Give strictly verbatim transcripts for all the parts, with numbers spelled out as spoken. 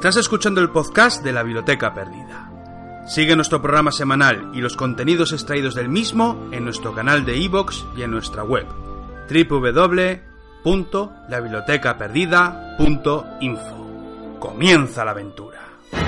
Estás escuchando el podcast de la Biblioteca Perdida. Sigue nuestro programa semanal y los contenidos extraídos del mismo en nuestro canal de iVoox y en nuestra web doble u doble u doble u punto la biblioteca perdida punto info. ¡Comienza la aventura!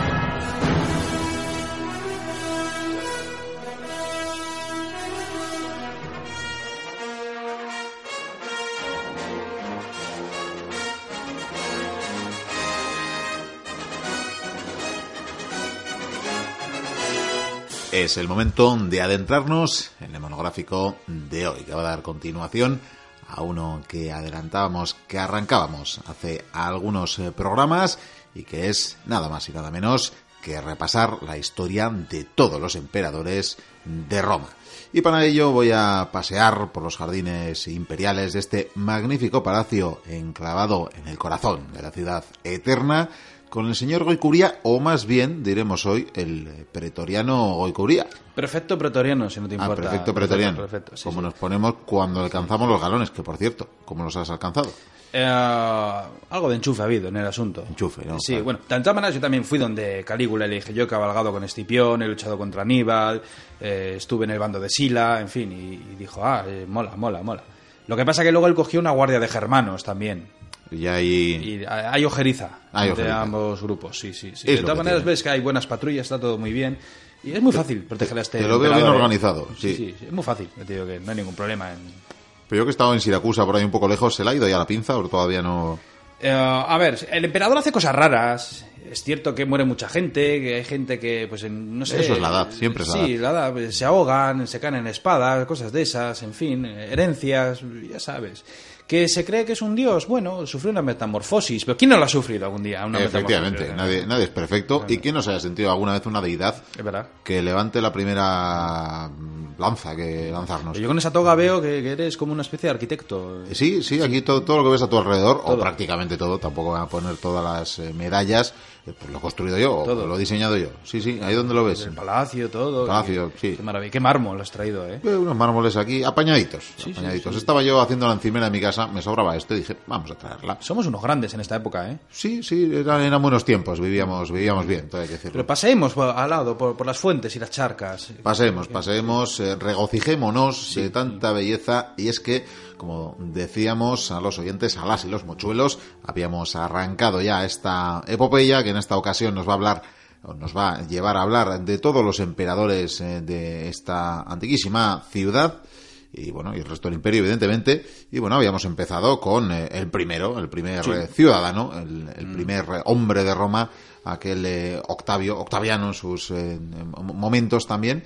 Es el momento de adentrarnos en el monográfico de hoy, que va a dar continuación a uno que adelantábamos, que arrancábamos hace algunos programas y que es nada más y nada menos que repasar la historia de todos los emperadores de Roma. Y para ello voy a pasear por los jardines imperiales de este magnífico palacio enclavado en el corazón de la ciudad eterna, con el señor Goicuría, o más bien, diremos hoy, el pretoriano Goicuría. Perfecto pretoriano, si no te importa. Ah, perfecto pretoriano. Perfecto, perfecto, sí, como sí. nos ponemos cuando alcanzamos los galones, que por cierto, ¿cómo los has alcanzado? Eh, algo de enchufe ha habido en el asunto. Enchufe, ¿no? Sí, Claro. bueno, de todas maneras yo también fui donde Calígula y le dije, yo he cabalgado con Escipión, he luchado contra Aníbal, eh, estuve en el bando de Sila, en fin, y, y dijo, ah, eh, mola, mola, mola. Lo que pasa es que luego él cogió una guardia de germanos también. Y hay... Y hay ojeriza Hay entre ojeriza. ambos grupos, sí, sí. sí. Es De lo todas que maneras tiene. ves que hay buenas patrullas, está todo muy bien. Y es muy fácil proteger a este te lo veo bien emperador, ¿eh? organizado, sí. Sí, sí, sí, es muy fácil. Yo te digo que no hay ningún problema en... Pero yo que he estado en Siracusa, por ahí un poco lejos, ¿se le ha ido ya la pinza o todavía no...? Eh, a ver, el emperador hace cosas raras. Es cierto que muere mucha gente, que hay gente que, pues, en, no sé... Eso es la edad, siempre es la Sí, la edad, pues, se ahogan, se caen en espadas, cosas de esas, en fin, herencias, ya sabes. Que se cree que es un dios, bueno, sufrió una metamorfosis, pero ¿quién no lo ha sufrido algún día? Una Efectivamente, metamorfosis? nadie, nadie es perfecto. ¿Y quién no se haya sentido alguna vez una deidad Es verdad. que levante la primera lanza que lanzarnos? Yo con esa toga veo que, que eres como una especie de arquitecto. Sí, sí, aquí todo, todo lo que ves a tu alrededor, Todo. o prácticamente todo, tampoco voy a poner todas las eh, medallas, eh, pues lo he construido yo, Todo. o lo he diseñado yo. Sí, sí, ahí donde lo ves. El palacio, todo. Palacio, Qué- sí. Qué maravilla. Qué mármol has traído, ¿eh? Eh, Unos mármoles aquí, apañaditos, Sí, sí, apañaditos. sí. Estaba yo haciendo la encimera de mi casa, me sobraba esto y dije, vamos a traerla. Somos unos grandes en esta época, ¿eh? Sí, sí, eran, eran buenos tiempos, vivíamos, vivíamos bien, todo hay que decirlo. Pero paseemos por- al lado, por, por las fuentes y las charcas. Pasemos, pasemos, eh, regocijémonos de tanta belleza. Y es que, como decíamos a los oyentes, a las y los mochuelos, habíamos arrancado ya esta epopeya que en esta ocasión nos va a hablar, o nos va a llevar a hablar de todos los emperadores eh, de esta antiquísima ciudad. Y bueno, y el resto del imperio, evidentemente. Y bueno, habíamos empezado con eh, el primero, el primer Sí. eh, ciudadano, el, el primer eh, hombre de Roma, aquel eh, Octavio, Octaviano en sus eh, momentos también.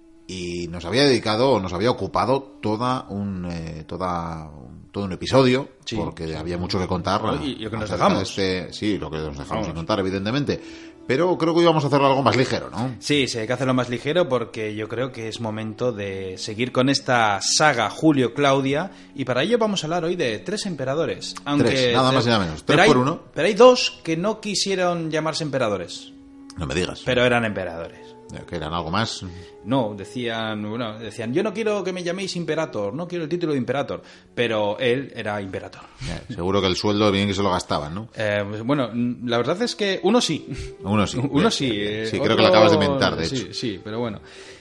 Y nos había dedicado, o nos había ocupado toda un, eh, toda, un- todo un episodio, Sí, porque sí. había mucho que contar. Y- y lo que nos acerca de dejamos. este- sí, lo que nos dejamos Vamos. sin contar, evidentemente. Pero creo que hoy vamos a hacerlo algo más ligero, ¿no? Sí, sí, hay que hacerlo más ligero porque yo creo que es momento de seguir con esta saga Julio-Claudia y para ello vamos a hablar hoy de tres emperadores. Aunque Tres, nada más y nada menos. Tres pero hay- por uno. Pero hay dos que no quisieron llamarse emperadores, No me digas. pero eran emperadores. Que eran algo más. No, decían, bueno, decían, yo no quiero que me llaméis imperator, no quiero el título de imperator, pero él era imperator. Eh, seguro que el sueldo bien que se lo gastaban, ¿no? Eh, pues, bueno, mm, la verdad es que uno sí. Uno sí. Uno Bien, sí. bien, bien. eh, Sí, creo otro- que lo acabas de inventar, de sí, hecho. Sí, pero bueno.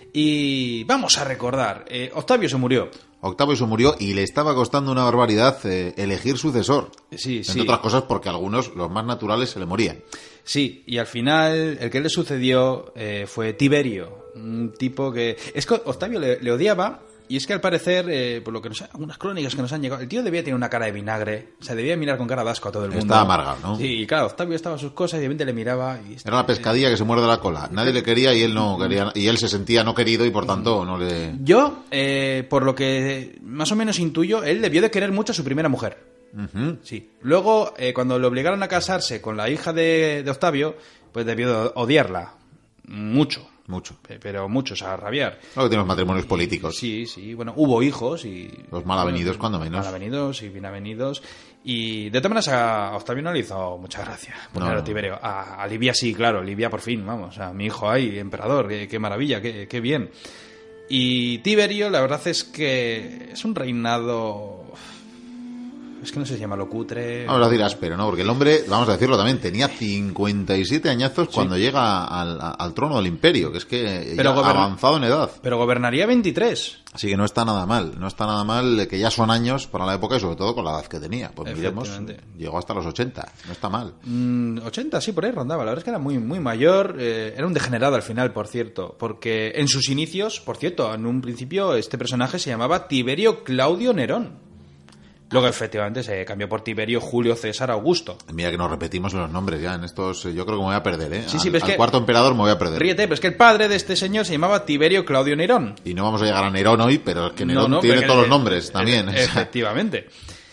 Y vamos a recordar, eh, Octavio se murió. Octavio se murió y le estaba costando una barbaridad eh, elegir sucesor. Sí, Entre sí. otras cosas porque algunos, los más naturales, se le morían. Sí, y al final el que le sucedió eh, fue Tiberio, un tipo que... Es que Octavio le, le odiaba y es que al parecer, eh, por lo que nos ha- algunas crónicas que nos han llegado, el tío debía tener una cara de vinagre, o sea, debía mirar con cara de asco a todo el mundo. Estaba amargado, ¿no? Sí, y claro, Octavio estaba a sus cosas y de repente le miraba y... Era la pescadilla que se muerde la cola. Nadie le quería y él no quería, y él se sentía no querido y por tanto no le... Yo, eh, por lo que más o menos intuyo, él debió de querer mucho a su primera mujer. Ujú. Sí. Luego, eh, cuando le obligaron a casarse con la hija de, de Octavio, pues debió de odiarla. Mucho. Mucho. Pe- Pero mucho, o sea, rabiar. Claro que tiene los matrimonios políticos. Sí, sí. Bueno, hubo hijos y... Los mal avenidos, cuando menos. Mal avenidos y bien avenidos. Y de todas maneras a Octavio no le hizo mucha gracia poner No, a no. Tiberio. A, a Livia sí, claro. Livia por fin, vamos. A mi hijo ahí, emperador. Qué, qué maravilla, qué, qué bien. Y Tiberio, la verdad es que es un reinado... Es que no sé si llama lo cutre. Vamos a decir áspero, ¿no? Porque el hombre, vamos a decirlo también, tenía cincuenta y siete añazos sí. cuando llega al, al trono del imperio, que es que pero ya gobern... avanzado en edad. Pero gobernaría veintitrés. Así que no está nada mal, no está nada mal, que ya son años para la época y sobre todo con la edad que tenía. Pues miremos, llegó hasta los ochenta, no está mal. Mm, ochenta, sí, por ahí rondaba. La verdad es que era muy, muy mayor, eh, era un degenerado al final, por cierto, porque en sus inicios, por cierto, en un principio este personaje se llamaba Tiberio Claudio Nerón. Luego, efectivamente, se cambió por Tiberio Julio César Augusto. Mira que nos repetimos los nombres ya en estos... Yo creo que me voy a perder, ¿eh? Sí, sí, al, al que, cuarto emperador me voy a perder. Ríete, pero es que el padre de este señor se llamaba Tiberio Claudio Nerón. Y no vamos a llegar a Nerón hoy, pero es que Nerón no, no, tiene todos el, los nombres también. El, efectivamente.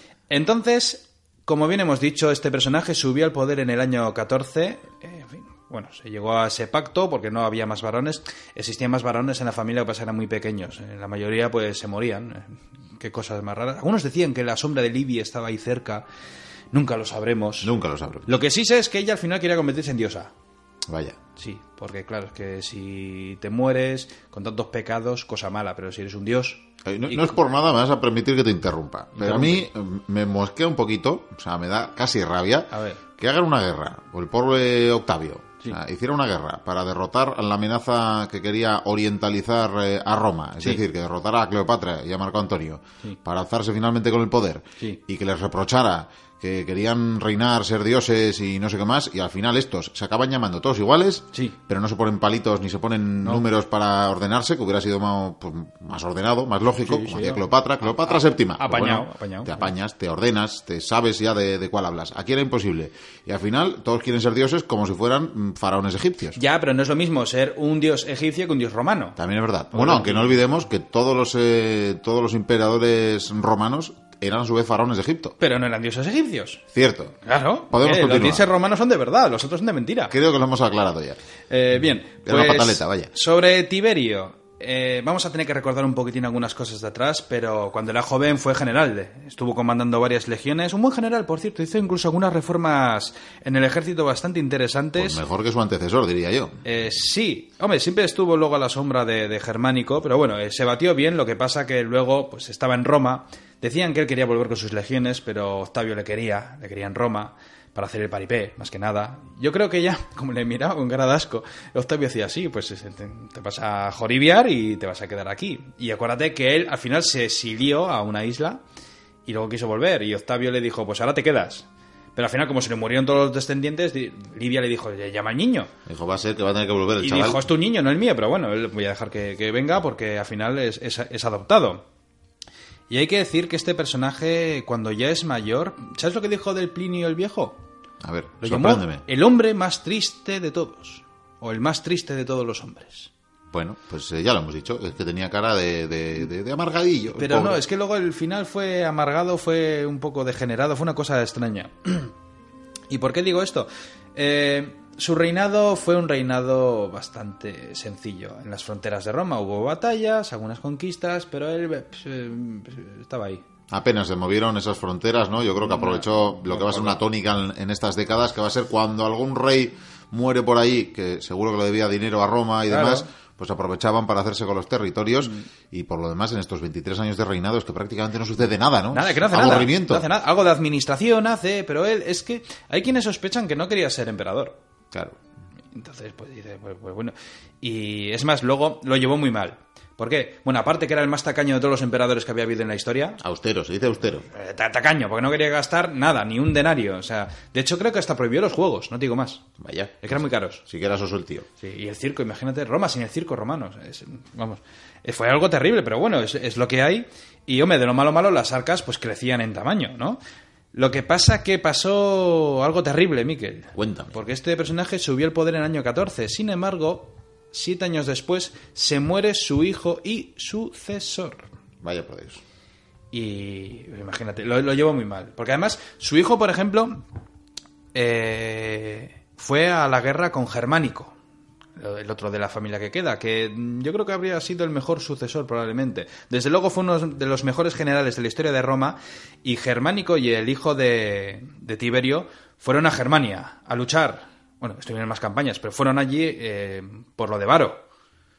Entonces, como bien hemos dicho, este personaje subió al poder en el año catorce... Eh, en fin, bueno, se llegó a ese pacto porque no había más varones. Existían más varones en la familia, que eran muy pequeños. La mayoría, pues, se morían. Qué cosas más raras. Algunos decían que la sombra de Libia estaba ahí cerca. Nunca lo sabremos. Nunca lo sabremos. Lo que sí sé es que ella al final quería convertirse en diosa. Vaya. Sí, porque claro, es que si te mueres con tantos pecados, cosa mala, pero si eres un dios... No, no es por nada, me vas a permitir que te interrumpa. Pero a mí me mosquea un poquito, o sea, me da casi rabia a ver. que hagan una guerra, o el pobre Octavio, sí. o sea, hiciera una guerra para derrotar a la amenaza que quería orientalizar eh, a Roma, es sí. decir, que derrotara a Cleopatra y a Marco Antonio, sí. para alzarse finalmente con el poder, sí. y que les reprochara que querían reinar, ser dioses y no sé qué más, y al final estos se acaban llamando todos iguales, sí. pero no se ponen palitos ni se ponen no. números para ordenarse, que hubiera sido más, pues, más ordenado, más lógico, sí, como hacía sí, Cleopatra, Cleopatra a, séptima. Apañado, bueno, apañado. Te apañas, te ordenas, te sabes ya de, de cuál hablas. Aquí era imposible. Y al final todos quieren ser dioses como si fueran faraones egipcios. Ya, pero no es lo mismo ser un dios egipcio que un dios romano. También es verdad. Por bueno, aunque no olvidemos que todos los, eh, todos los emperadores romanos eran a su vez faraones de Egipto. Pero no eran dioses egipcios. Cierto. Claro. Podemos eh, continuar. Los dioses romanos son de verdad, los otros son de mentira. Creo que lo hemos aclarado ya. Eh, bien. Era pues, una pataleta, vaya. Sobre Tiberio, eh, vamos a tener que recordar un poquitín algunas cosas de atrás, pero cuando era joven fue general. De, estuvo comandando varias legiones. Un buen general, por cierto. Hizo incluso algunas reformas en el ejército bastante interesantes. Pues mejor que su antecesor, diría yo. Eh, sí. Hombre, siempre estuvo luego a la sombra de, de Germánico, pero bueno, eh, se batió bien. Lo que pasa que luego pues estaba en Roma. Decían que él quería volver con sus legiones, pero Octavio le quería, le quería en Roma para hacer el paripé, más que nada. Yo creo que ya, como le miraba con cara de asco, Octavio decía, sí, pues te, te vas a joribiar y te vas a quedar aquí. Y acuérdate que él al final se exilió a una isla y luego quiso volver. Y Octavio le dijo, pues ahora te quedas. Pero al final, como se le murieron todos los descendientes, Livia le dijo, llama al niño. Dijo, va a ser que va a tener que volver el y chaval. Y dijo, es tu niño, no el mío, pero bueno, él voy a dejar que, que venga porque al final es, es, es adoptado. Y hay que decir que este personaje, cuando ya es mayor... ¿Sabes lo que dijo del Plinio el Viejo? A ver, lo sorpréndeme. Llamó el hombre más triste de todos. O el más triste de todos los hombres. Bueno, pues eh, ya lo hemos dicho. Es que tenía cara de, de, de, de amargadillo. Pero pobre. No, es que luego el final fue amargado, fue un poco degenerado. Fue una cosa extraña. ¿Y por qué digo esto? Eh... Su reinado fue un reinado bastante sencillo. En las fronteras de Roma hubo batallas, algunas conquistas, pero él pues, eh, estaba ahí. Apenas se movieron esas fronteras, ¿no? Yo creo que aprovechó lo que va a ser una tónica en, en estas décadas, que va a ser cuando algún rey muere por ahí, que seguro que le debía dinero a Roma y claro. demás, pues aprovechaban para hacerse con los territorios mm. y por lo demás en estos veintitrés años de reinado es que prácticamente no sucede nada, ¿no? Nada, que no hace Aburrimiento. nada. No hace nada. Algo de administración hace, pero él es que hay quienes sospechan que no quería ser emperador. Claro. Entonces, pues dice, pues, pues bueno. Y es más, luego lo llevó muy mal. ¿Por qué? Bueno, aparte que era el más tacaño de todos los emperadores que había habido en la historia. Austero, se dice austero. Eh, tacaño, porque no quería gastar nada, ni un denario. O sea, de hecho creo que hasta prohibió los juegos, no te digo más. Vaya. Es que eran muy caros. Sí que era soso el tío. Sí, y el circo, imagínate, Roma sin el circo romano. Es, vamos, fue algo terrible, pero bueno, es, es lo que hay. Y, hombre, de lo malo malo, las arcas pues crecían en tamaño, ¿no? Lo que pasa que pasó algo terrible, Miquel. Cuéntame. Porque este personaje subió al poder en el año catorce. Sin embargo, siete años después, se muere su hijo y sucesor. Vaya por Dios. Y imagínate, lo, lo llevó muy mal. Porque además, su hijo, por ejemplo, eh, fue a la guerra con Germánico, el otro de la familia que queda, que yo creo que habría sido el mejor sucesor probablemente. Desde luego fue uno de los mejores generales de la historia de Roma, y Germánico y el hijo de, de Tiberio fueron a Germania a luchar. Bueno, estuvieron en más campañas, pero fueron allí eh, por lo de Varo.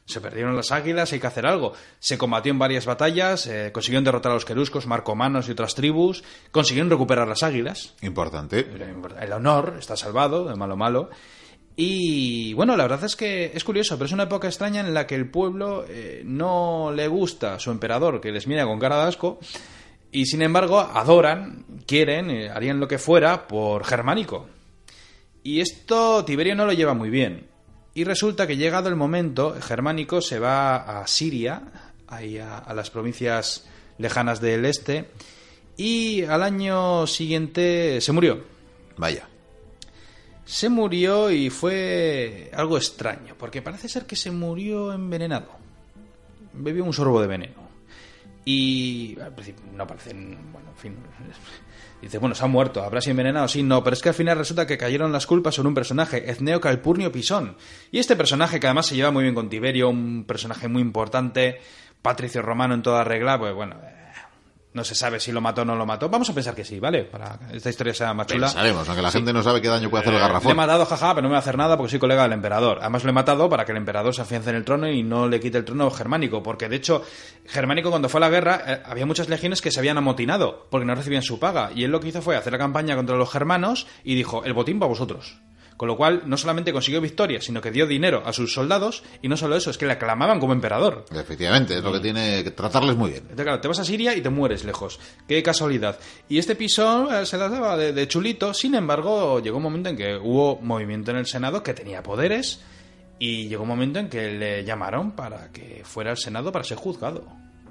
Se perdieron las águilas, hay que hacer algo. Se combatió en varias batallas, eh, consiguieron derrotar a los queruscos, marcomanos y otras tribus, consiguieron recuperar las águilas. Importante. El honor está salvado, de malo malo. Y bueno, la verdad es que es curioso, pero es una época extraña en la que el pueblo eh, no le gusta a su emperador, que les mira con cara de asco, y sin embargo adoran, quieren, eh, harían lo que fuera por Germánico. Y esto Tiberio no lo lleva muy bien. Y resulta que llegado el momento, Germánico se va a Siria, ahí a, a las provincias lejanas del este, y al año siguiente se murió. Vaya. Se murió y fue algo extraño, porque parece ser que se murió envenenado. Bebió un sorbo de veneno. Y al principio no parecen, bueno, en fin... Dice, bueno, se ha muerto, ¿habrá sido envenenado? Sí, no, pero es que al final resulta que cayeron las culpas sobre un personaje, Etneo Calpurnio Pisón. Y este personaje, que además se lleva muy bien con Tiberio, un personaje muy importante, patricio romano en toda regla, pues bueno, eh, no se sabe si lo mató o no lo mató. Vamos a pensar que sí, ¿vale? Para que esta historia sea más chula. Pensaremos, aunque la sí. gente no sabe qué daño puede hacer el Eh, garrafón. Le he matado, jaja, pero no me va a hacer nada porque soy colega del emperador. Además lo he matado para que el emperador se afiance en el trono y no le quite el trono Germánico, porque de hecho Germánico cuando fue a la guerra eh, había muchas legiones que se habían amotinado porque no recibían su paga, y él lo que hizo fue hacer la campaña contra los germanos y dijo, el botín para vosotros. Con lo cual, no solamente consiguió victoria, sino que dio dinero a sus soldados, y no solo eso, es que le aclamaban como emperador. Efectivamente, es lo que tiene que tratarles muy bien. Entonces, claro, te vas a Siria y te mueres lejos. Qué casualidad. Y este Pisón eh, se las daba de, de chulito, sin embargo, llegó un momento en que hubo movimiento en el Senado que tenía poderes, y llegó un momento en que le llamaron para que fuera al Senado para ser juzgado.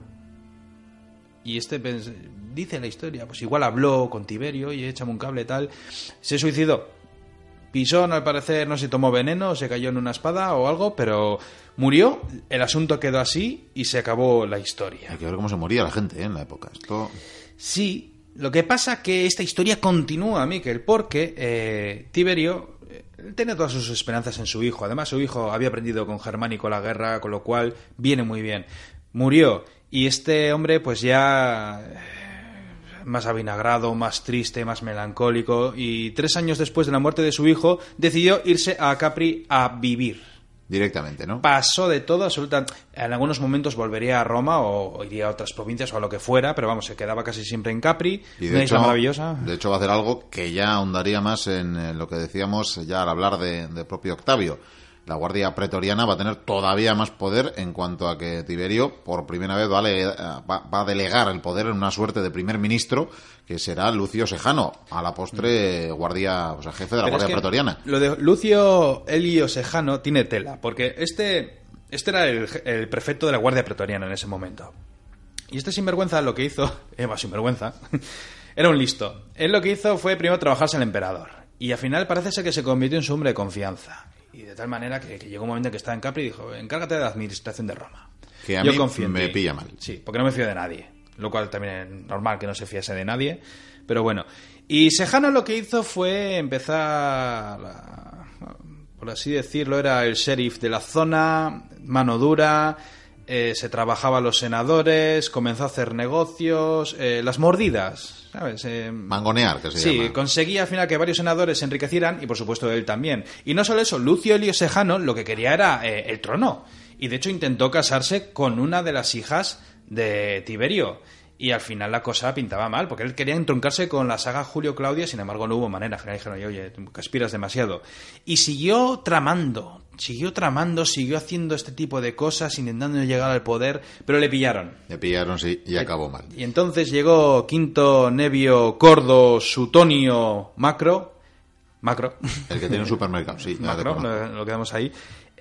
Y este pues, dice la historia, pues igual habló con Tiberio y échame un cable tal, se suicidó. Pisón, al parecer, no se tomó veneno, se cayó en una espada o algo, pero murió, el asunto quedó así y se acabó la historia. Hay que ver cómo se moría la gente ¿eh? en la época. Esto... Sí, lo que pasa que esta historia continúa, Miquel, porque eh, Tiberio eh, tenía todas sus esperanzas en su hijo. Además, su hijo había aprendido con Germánico la guerra, con lo cual viene muy bien. Murió, y este hombre pues ya... más avinagrado, más triste, más melancólico, y tres años después de la muerte de su hijo decidió irse a Capri a vivir. Directamente, ¿no? Pasó de todo, absolutamente. En algunos momentos volvería a Roma o, o iría a otras provincias o a lo que fuera, pero vamos, se quedaba casi siempre en Capri, y de una hecho, isla maravillosa. De hecho va a hacer algo que ya ahondaría más en lo que decíamos ya al hablar de, de propio Octavio. La Guardia Pretoriana va a tener todavía más poder en cuanto a que Tiberio por primera vez va a, le, va, va a delegar el poder en una suerte de primer ministro que será Lucio Sejano, a la postre guardia, o sea, jefe de la Pero Guardia es que Pretoriana. Lo de Lucio Elio Sejano tiene tela, porque este, este era el, el prefecto de la Guardia Pretoriana en ese momento. Y este sinvergüenza lo que hizo, Eva sinvergüenza, era un listo. Él lo que hizo fue primero trabajarse al emperador, y al final parece ser que se convirtió en su hombre de confianza. Y de tal manera que, que llegó un momento en que estaba en Capri y dijo, encárgate de la administración de Roma. Que a Yo mí confío en me ti. pilla mal. Sí, porque no me fío de nadie. Lo cual también es normal que no se fiase de nadie. Pero bueno. Y Sejano lo que hizo fue empezar, a, por así decirlo, era el sheriff de la zona, mano dura, eh, se trabajaba a los senadores, comenzó a hacer negocios, eh, las mordidas, ¿sabes? Eh, Mangonear, que se sí, llama. conseguía al final que varios senadores se enriquecieran y por supuesto él también. Y no solo eso, Lucio Elio Sejano lo que quería era eh, el trono. Y de hecho intentó casarse con una de las hijas de Tiberio. Y al final la cosa pintaba mal, porque él quería entroncarse con la saga Julio Claudia, sin embargo no hubo manera. Al final dijeron, oye, oye, tú aspiras demasiado. Y siguió tramando, siguió tramando, siguió haciendo este tipo de cosas, intentando llegar al poder, pero le pillaron. Le pillaron, sí, y acabó mal. Y entonces llegó Quinto Nevio Cordo Sutonio Macro, Macro. El que tiene un supermercado, sí. Macro, lo, lo quedamos ahí,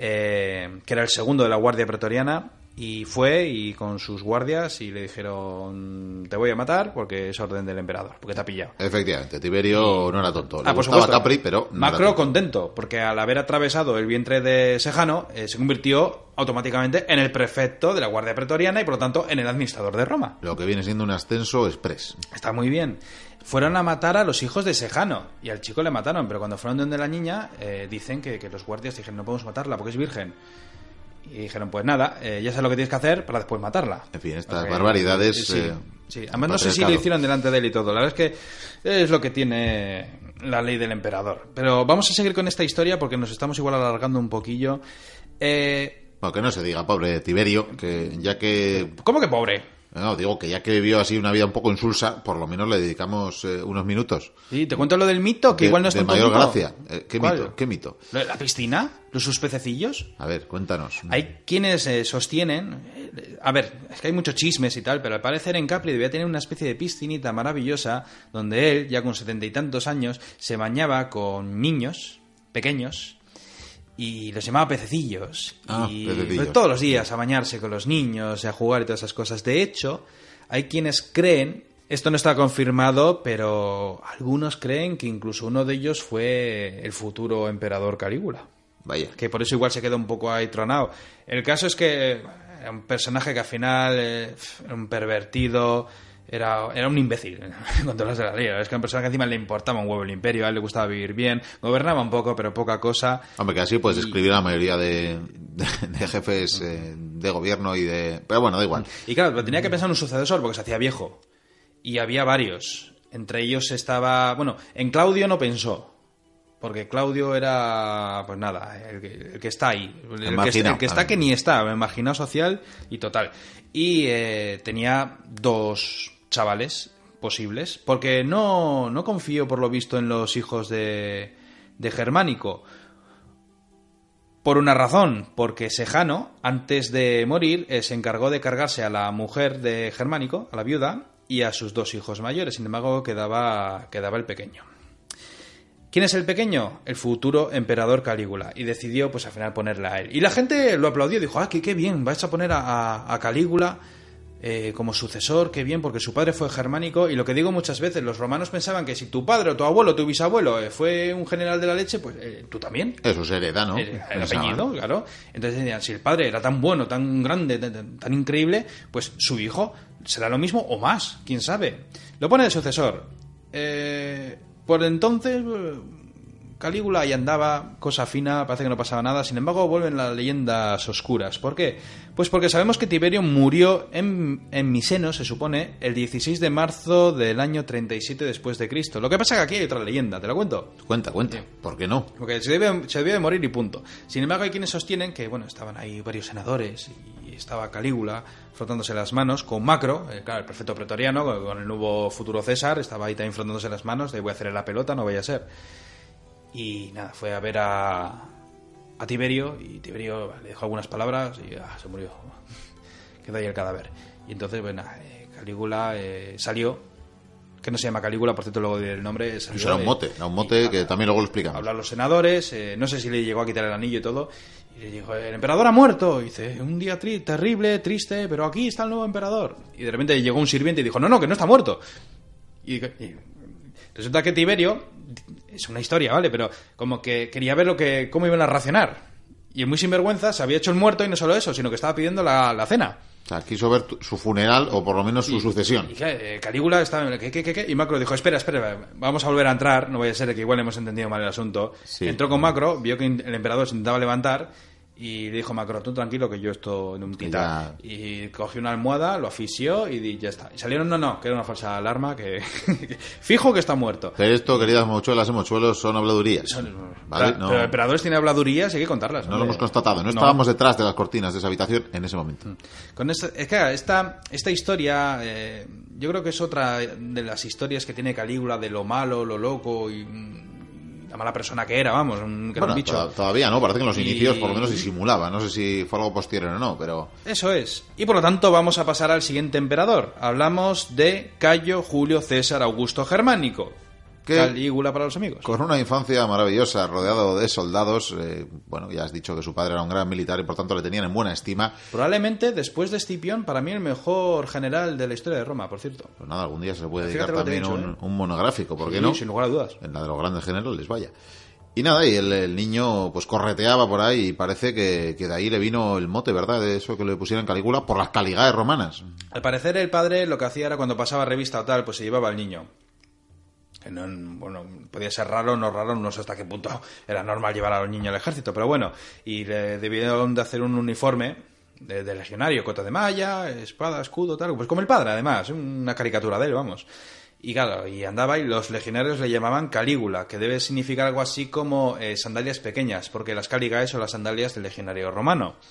eh, que era el segundo de la Guardia Pretoriana. Y fue y con sus guardias y le dijeron, te voy a matar porque es orden del emperador, porque te ha pillado. Efectivamente, Tiberio y... no era tonto. Le ah, por gustaba supuesto. Capri, pero no Macro era tonto. contento, porque al haber atravesado el vientre de Sejano, eh, se convirtió automáticamente en el prefecto de la Guardia Pretoriana y por lo tanto en el administrador de Roma. Lo que viene siendo un ascenso express. Está muy bien. Fueron a matar a los hijos de Sejano y al chico le mataron, pero cuando fueron donde la niña, eh, dicen que, que los guardias dijeron, no podemos matarla porque es virgen. Y dijeron, pues nada, eh, ya sabes lo que tienes que hacer para después matarla. En fin, estas Porque, barbaridades... Sí, eh, sí. Además no sé si lo hicieron delante de él y todo. La verdad es que es lo que tiene la ley del emperador. Pero vamos a seguir con esta historia porque nos estamos igual alargando un poquillo. Eh, Bueno, que no se diga, pobre Tiberio, que ya que... ¿Cómo que pobre? No, digo que ya que vivió así una vida un poco insulsa, por lo menos le dedicamos eh, unos minutos. Sí, te cuento lo del mito, que de, igual no es de tanto mayor mito. gracia. Eh, ¿Qué ¿Cuál? mito? ¿Qué mito? ¿La piscina? ¿Los sus pececillos? A ver, cuéntanos. Hay quienes eh, sostienen... eh, a ver, es que hay muchos chismes y tal, pero al parecer en Capri debía tener una especie de piscinita maravillosa donde él, ya con setenta y tantos años, se bañaba con niños pequeños y los llamaba pececillos. Ah, y pececillos. pues, todos los días a bañarse con los niños, a jugar y todas esas cosas. De hecho, hay quienes creen... Esto no está confirmado, pero algunos creen que incluso uno de ellos fue el futuro emperador Calígula. Vaya. Que por eso igual se quedó un poco ahí tronado. El caso es que era un personaje que al final eh, era un pervertido, era, era un imbécil, con todas las de la ley. Es que era un personaje que encima le importaba un huevo el imperio, a él le gustaba vivir bien, gobernaba un poco, pero poca cosa. Hombre, que así puedes Y- escribir a la mayoría de, de, de jefes eh, de gobierno y de... Pero bueno, da igual. Y claro, pero tenía que pensar en un sucesor porque se hacía viejo. Y había varios. Entre ellos estaba... Bueno, en Claudio no pensó. Porque Claudio era, pues nada, el que, el que está ahí. El, que, marginado, el que está que también. ni está, marginado social y total. Y eh, tenía dos chavales posibles. Porque no, no confío, por lo visto, en los hijos de, de Germánico. Por una razón, porque Sejano, antes de morir, eh, se encargó de cargarse a la mujer de Germánico, a la viuda, y a sus dos hijos mayores. Sin embargo, quedaba, quedaba el pequeño. ¿Quién es el pequeño? El futuro emperador Calígula. Y decidió, pues al final, ponerla a él. Y la gente lo aplaudió, dijo, ah, qué, qué bien, vais a poner a, a, a Calígula eh, como sucesor, qué bien, porque su padre fue germánico. Y lo que digo muchas veces, los romanos pensaban que si tu padre o tu abuelo o tu bisabuelo eh, fue un general de la leche, pues eh, tú también. Eso se hereda, ¿no? El, el Pensaban. apellido, claro. Entonces decían, si el padre era tan bueno, tan grande, tan, tan increíble, pues su hijo será lo mismo o más, quién sabe. Lo pone de sucesor. Eh, por entonces, eh, Calígula ahí andaba, cosa fina, parece que no pasaba nada. Sin embargo, vuelven las leyendas oscuras. ¿Por qué? Pues porque sabemos que Tiberio murió en, en Miseno, se supone, el dieciséis de marzo del año treinta y siete después de Cristo. Lo que pasa es que aquí hay otra leyenda, ¿te la cuento? Cuenta, cuenta. ¿Por qué no? Porque se debe, se debía de morir y punto. Sin embargo, hay quienes sostienen que, bueno, estaban ahí varios senadores y estaba Calígula frotándose las manos con Macro, eh, claro, el prefecto pretoriano, con, con el nuevo futuro César, estaba ahí también frotándose las manos, de voy a hacerle la pelota, no vaya a ser. Y nada, fue a ver a, a Tiberio y Tiberio le dejó algunas palabras y ah, se murió. Quedó ahí el cadáver. Y entonces, bueno, eh, Calígula eh, salió, que no se llama Calígula, por cierto, luego diré el nombre. Salió, Eso era un eh, mote, era un mote y- que también luego lo explicamos. Hablan los senadores, eh, no sé si le llegó a quitar el anillo y todo, y le dijo, el emperador ha muerto. Y dice, un día tri- terrible, triste, pero aquí está el nuevo emperador. Y de repente llegó un sirviente y dijo, no, no, que no está muerto. Y, y resulta que Tiberio, es una historia, ¿vale? Pero como que quería ver lo que cómo iban a reaccionar. Y el muy sinvergüenza se había hecho el muerto y no solo eso, sino que estaba pidiendo la, la cena. O sea, quiso ver tu- su funeral o por lo menos su Y- sucesión. Y, eh, Calígula estaba... ¿qué, qué, qué, qué? Y Macro dijo, espera, espera, vamos a volver a entrar, no vaya a ser que igual hemos entendido mal el asunto. Sí. Entró con Macro, vio que el emperador se intentaba levantar y le dijo Macro, tú tranquilo que yo estoy en un tita. Ya. Y cogió una almohada, lo asfixió y di- ya está. Y salieron, no, no, que era una falsa alarma, que fijo que está muerto. Pero esto, queridas mochuelas y mochuelos, son habladurías. ¿Vale? Pero, No, pero emperadores tienen habladurías y hay que contarlas. no lo hombre. hemos constatado. No No. estábamos detrás de las cortinas de esa habitación en ese momento. Con esta, es que esta, esta historia, eh, yo creo que es otra de las historias que tiene Calígula de lo malo, lo loco y mm, la mala persona que era, vamos, un gran Bueno, bicho. to- todavía no, parece que en los Y- inicios por lo menos disimulaba. No sé si fue algo posterior o no, pero... Eso es. Y por lo tanto vamos a pasar al siguiente emperador. Hablamos de Cayo Julio César Augusto Germánico. ¿Qué? Calígula para los amigos. Con una infancia maravillosa, rodeado de soldados, eh, bueno, ya has dicho que su padre era un gran militar y por tanto le tenían en buena estima. Probablemente, después de Escipión, para mí el mejor general de la historia de Roma, por cierto. Pues nada, algún día se le puede Fíjate dedicar lo que te he también dicho, un, ¿eh? un monográfico, ¿por qué Sí, no? sin lugar a dudas. En la de los grandes generales, vaya. Y nada, y el, el niño pues correteaba por ahí y parece que, que de ahí le vino el mote, ¿verdad? De eso que le pusieran Calígula por las caligaes romanas. Al parecer el padre lo que hacía era cuando pasaba revista o tal, pues se llevaba al niño. Que no, bueno, podía ser raro o no raro, no sé hasta qué punto era normal llevar a los niños al ejército, pero bueno, y le debieron de hacer un uniforme de, de legionario, cota de malla, espada, escudo, tal, pues como el padre además, una caricatura de él, vamos. Y claro, y andaba y los legionarios le llamaban Calígula, que debe significar algo así como eh, sandalias pequeñas, porque las caligaes son las sandalias del legionario romano.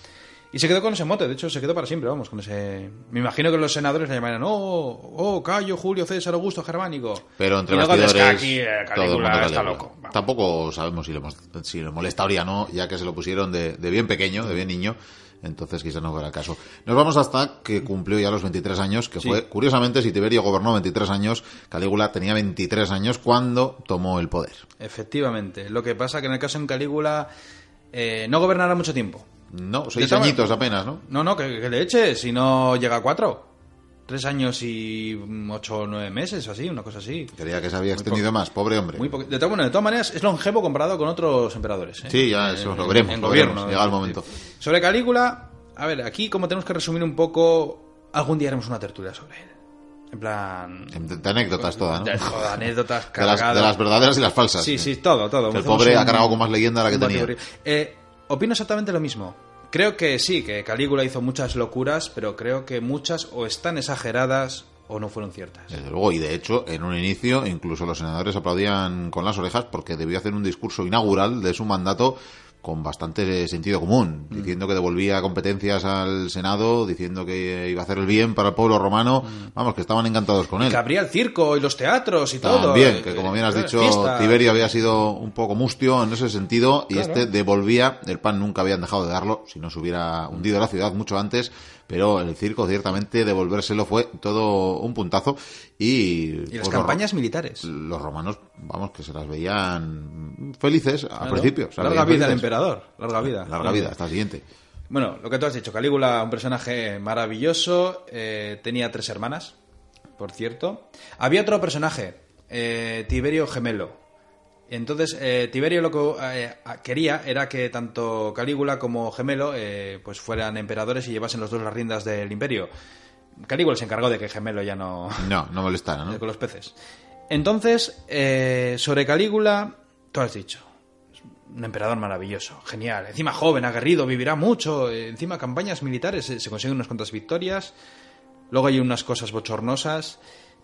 Y se quedó con ese mote, de hecho se quedó para siempre, vamos, con ese... Me imagino que los senadores le llamarían, oh, oh, Cayo, Julio, César, Augusto, Germánico. Pero entre y luego bastidores, aquí, eh, todo el mundo Calígula está Calígula. loco. Vamos. Tampoco sabemos si le, hemos- si le molestaría o no, ya que se lo pusieron de, de bien pequeño, de bien niño. Entonces quizás no fuera el caso. Nos vamos hasta que cumplió ya los veintitrés años, que Sí. fue, curiosamente, si Tiberio gobernó veintitrés años, Calígula tenía veintitrés años cuando tomó el poder. Efectivamente. Lo que pasa que en el caso de Calígula eh, no gobernará mucho tiempo. No, De seis todas- añitos apenas, ¿no? No, no, que, que le eche, si no llega a cuatro. Tres años y mm, ocho o nueve meses o así, una cosa así. Creía que se había Muy extendido poco. más, pobre hombre. Muy poco- de, to- bueno, de todas maneras, es longevo comparado con otros emperadores. ¿eh? Sí, ya En- eso lo en- veremos, en lo gobierno. veremos, llega el sí, momento. sí. Sobre Calígula, a ver, aquí como tenemos que resumir un poco, algún día haremos una tertulia sobre él. En plan... De, de anécdotas todas, ¿no? De, joder, anécdotas De las, cargadas. de las verdaderas y las falsas. Sí, sí, todo, todo. Que el Hacemos pobre un- ha cargado con más leyenda de la que un tenía. batiburrillo. Eh, opino exactamente lo mismo. Creo que sí, que Calígula hizo muchas locuras, pero creo que muchas o están exageradas o no fueron ciertas. Desde luego, y de hecho, en un inicio, incluso los senadores aplaudían con las orejas porque debió hacer un discurso inaugural de su mandato con bastante sentido común, Mm. diciendo que devolvía competencias al Senado, diciendo que iba a hacer el bien para el pueblo romano. Vamos, que estaban encantados con él. Que abría el circo y los teatros y todo. También, eh, que como bien has eh, dicho, fiesta. Tiberio había sido un poco mustio en ese sentido y Claro. este devolvía, el pan nunca habían dejado de darlo, si no se hubiera hundido la ciudad mucho antes, pero el circo ciertamente devolvérselo fue todo un puntazo y... Y las pues, los campañas militares. ro- Los romanos, vamos, que se las veían felices al Claro. principio. se las Larga veían vida al felices. emperador. Larga vida. Larga vida, hasta el siguiente. Bueno, lo que tú has dicho, Calígula, un personaje maravilloso, eh, tenía tres hermanas, por cierto. Había otro personaje, eh, Tiberio Gemelo. Entonces, eh, Tiberio lo que eh, quería era que tanto Calígula como Gemelo eh, pues fueran emperadores y llevasen los dos las riendas del imperio. Calígula se encargó de que Gemelo ya no... No, no molestara, ¿no? con los peces. Entonces, eh, sobre Calígula, tú has dicho, es un emperador maravilloso, genial, encima joven, aguerrido, vivirá mucho, eh, encima campañas militares, eh, se consiguen unas cuantas victorias, luego hay unas cosas bochornosas,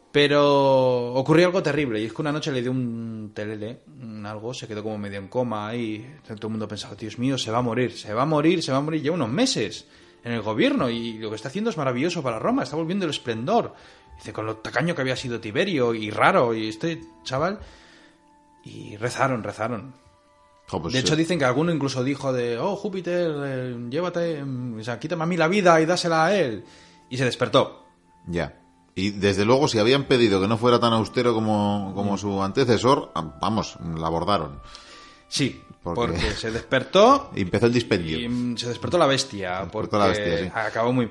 pero ocurrió algo terrible, y es que una noche le dio un telele, un algo, se quedó como medio en coma, y todo el mundo pensaba, Dios mío, se va a morir, se va a morir, se va a morir, lleva unos meses en el gobierno, y lo que está haciendo es maravilloso para Roma, está volviendo el esplendor. Dice, con lo tacaño que había sido Tiberio y raro y este chaval. Y rezaron, rezaron. Jo, pues de hecho, sí. dicen que alguno incluso dijo de, oh, Júpiter, eh, llévate, mm, o sea, quítame a mí la vida y dásela a él. Y se despertó. Ya. Y desde luego, si habían pedido que no fuera tan austero como, como su antecesor, vamos, la abordaron. Sí, Porque- porque, se despertó Y empezó el dispendio. y mm, se despertó la bestia. despertó Porque la bestia, sí. acabó muy...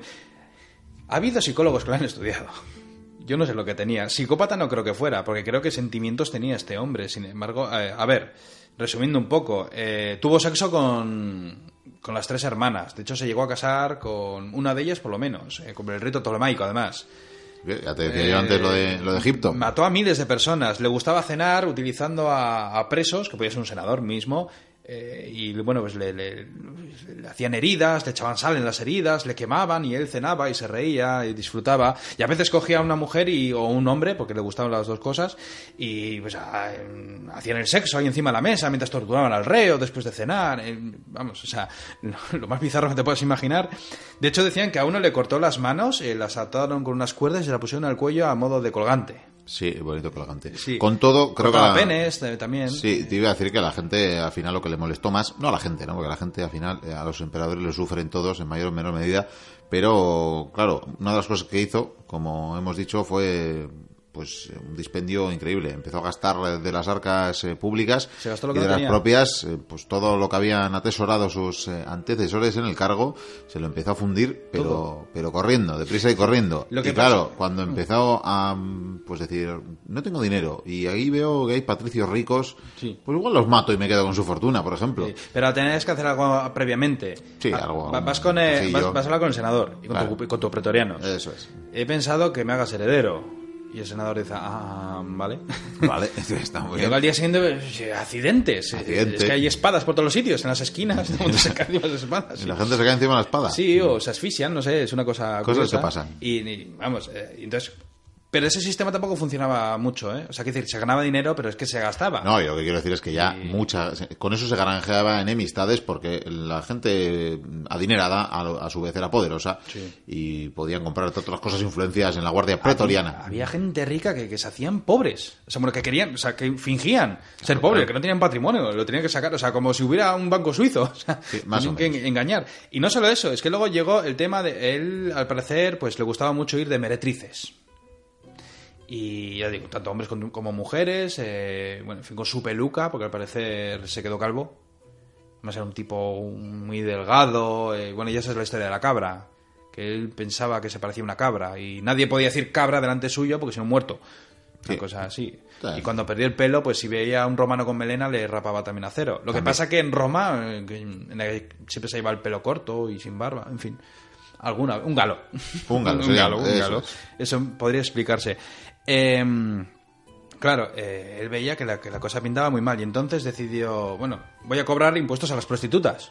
Ha habido psicólogos que lo han estudiado. Yo no sé lo que tenía. Psicópata no creo que fuera, porque creo que sentimientos tenía este hombre. Sin embargo, eh, a ver, resumiendo un poco, eh, tuvo sexo con, con las tres hermanas. De hecho, se llegó a casar con una de ellas, por lo menos, eh, con el rito ptolemaico, además. Ya te decía yo antes lo de, lo de Egipto. Mató a miles de personas. Le gustaba cenar utilizando a, a presos, que podía ser un senador mismo, eh, y bueno, pues le, le- le hacían heridas, le echaban sal en las heridas, le quemaban y él cenaba y se reía y disfrutaba. Y a veces cogía a una mujer y, o un hombre, porque le gustaban las dos cosas, y pues a- em, hacían el sexo ahí encima de la mesa mientras torturaban al reo después de cenar. Eh, vamos, o sea, lo, lo más bizarro que te puedes imaginar. De hecho, decían que a uno le cortó las manos, eh, las ataron con unas cuerdas y se la pusieron al cuello a modo de colgante. Sí, bonito colgante. Sí. Con todo, creo que... Cortaba la- penes eh, también. Sí, te iba a decir que a la gente al final lo que le molestó más, no a la gente, ¿no? Porque a la gente al final, eh, a los emperadores lo sufren todos en mayor o menor medida, pero claro, una de las cosas que hizo, como hemos dicho, fue pues un dispendio increíble. Empezó a gastar de las arcas eh, públicas Se gastó lo y que de no las tenía. propias, eh, pues todo lo que habían atesorado sus eh, antecesores en el cargo, se lo empezó a fundir, pero Todo. pero corriendo, deprisa y corriendo. Lo que y claro, pasa- cuando empezó a mm, pues decir, no tengo dinero, y ahí veo que hay patricios ricos, Sí. pues igual los mato y me quedo con su fortuna, por ejemplo. Sí, pero tenías que hacer algo previamente. Sí, Va- algo, va- Vas, un con, eh, cajillo. vas, vas a hablar con el senador y con, Claro. tu, y con tu pretorianos. Eso es. He pensado que me hagas heredero. Y el senador dice, ah, vale. Vale, está muy Y bien. luego al día siguiente, eh, accidentes. Eh, Accidente. Es que hay espadas por todos los sitios, en las esquinas, donde se caen las espadas. Y Sí. la gente se cae encima de la espada. Sí, o se asfixian, no sé, es una cosa Cosas curiosa. que pasan. Y, y, vamos, eh, y entonces Pero ese sistema tampoco funcionaba mucho, ¿eh? O sea, quiero decir, se ganaba dinero, pero es que se gastaba. No, yo lo que quiero decir es que ya Y- mucha, con eso se granjeaba enemistades porque la gente adinerada a, a su vez era poderosa Sí. y podían comprar otras cosas, influencias en la Guardia Pretoriana. Había, había gente rica que, que se hacían pobres. O sea, bueno, que querían, o sea, que fingían ser pobres, que no tenían patrimonio, lo tenían que sacar, o sea, como si hubiera un banco suizo. O sea, Sí, más tenían o que menos. en- engañar. Y no solo eso, es que luego llegó el tema de él, al parecer, pues le gustaba mucho ir de meretrices. Y ya digo, tanto hombres como como mujeres, eh, bueno, en fin, con su peluca, porque al parecer se quedó calvo. Además era un tipo muy delgado, eh, bueno, y esa es la historia de la cabra, que él pensaba que se parecía a una cabra, y nadie podía decir cabra delante suyo porque si no muerto. Una Sí. cosa así. Claro. Y cuando perdió el pelo, pues si veía a un romano con melena, le rapaba también a cero. Lo que También. pasa que en Roma, eh, que en la que siempre se lleva el pelo corto y sin barba, en fin. Alguna, un galo. Un galo, un se galo, llama, un eso galo. es. Eso podría explicarse. Em, claro, eh, él veía que la, que la cosa pintaba muy mal y entonces decidió, bueno, voy a cobrar impuestos a las prostitutas.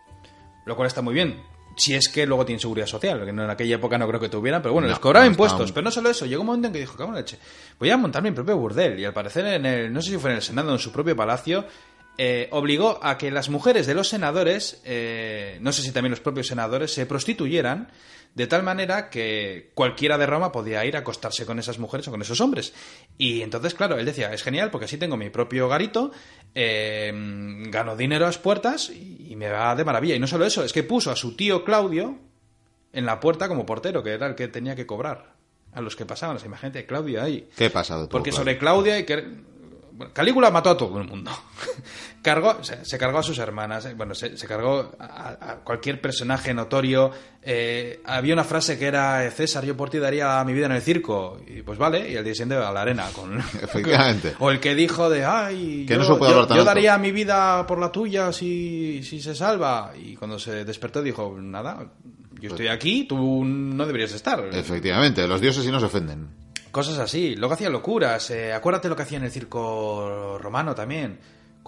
Lo cual está muy bien. Si es que luego tienen seguridad social, que no, en aquella época no creo que tuvieran, pero bueno, No, les cobraba no impuestos. estaban- Pero no solo eso, llegó un momento en que dijo, cago en la leche, voy a montar mi propio burdel. Y al parecer, en el, no sé si fue en el Senado o en su propio palacio, eh, obligó a que las mujeres de los senadores, eh, no sé si también los propios senadores, se prostituyeran de tal manera que cualquiera de Roma podía ir a acostarse con esas mujeres o con esos hombres. Y entonces, claro, él decía, es genial porque así tengo mi propio garito, eh, gano dinero a las puertas y, y me va de maravilla. Y no solo eso, es que puso a su tío Claudio en la puerta como portero, que era el que tenía que cobrar a los que pasaban. O sea, imagínate, Claudio ahí. ¿Qué pasa? de todo, Porque claro? sobre Claudia hay que... Bueno, Calígula mató a todo el mundo. cargó, se, se cargó a sus hermanas, eh, bueno, se, se cargó a, a cualquier personaje notorio. Eh, había una frase que era, César, yo por ti daría mi vida en el circo. Y pues vale, y el día siguiente a la arena. Con, Efectivamente. o el que dijo de, ay, Que yo, no se puede yo- hablar tan yo alto. daría mi vida por la tuya si, si se salva. Y cuando se despertó dijo, nada, yo estoy aquí, tú no deberías estar. Efectivamente, los dioses sí no se ofenden. Cosas así. Luego hacía locuras. Eh, acuérdate lo que hacía en el circo romano también.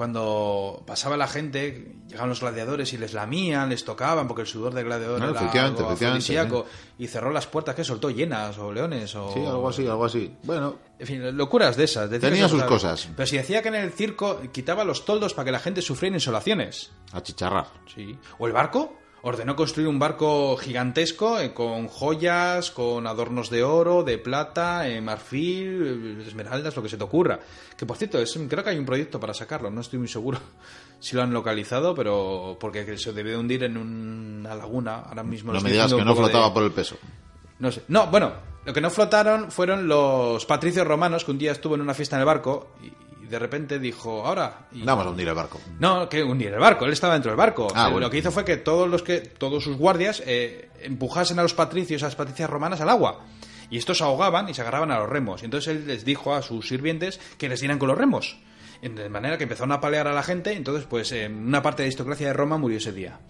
Cuando pasaba la gente, llegaban los gladiadores y les lamían, les tocaban, porque el sudor del gladiador No, era efectivamente, algo efectivamente, afrodisíaco, y cerró las puertas que soltó llenas o leones o... Sí, algo así, algo así. Bueno, En fin, locuras de esas. Decía Tenía que se sus pasaba. cosas. Pero si decía que en el circo quitaba los toldos para que la gente sufriera insolaciones. a chicharrar. Sí. ¿O el barco? Ordenó construir un barco gigantesco eh, con joyas, con adornos de oro, de plata, eh, marfil, eh, esmeraldas, lo que se te ocurra. Que por cierto, es, creo que hay un proyecto para sacarlo, no estoy muy seguro si lo han localizado, pero porque se debe de hundir en una laguna ahora mismo. lo No estoy me digas haciendo que un no poco de- flotaba por el peso. No sé. No, bueno, lo que no flotaron fueron los patricios romanos que un día estuvo en una fiesta en el barco y, y de repente dijo, ahora... Y, Vamos a hundir el barco. no, que hundir el barco, él estaba dentro del barco. Ah, Eh, bueno. Lo que hizo fue que todos los que todos sus guardias eh, empujasen a los patricios, a las patricias romanas al agua. Y estos se ahogaban y se agarraban a los remos. Y entonces él les dijo a sus sirvientes que les dieran con los remos. De manera que empezaron a palear a la gente. Entonces, pues, eh, una parte de la aristocracia de Roma murió ese día.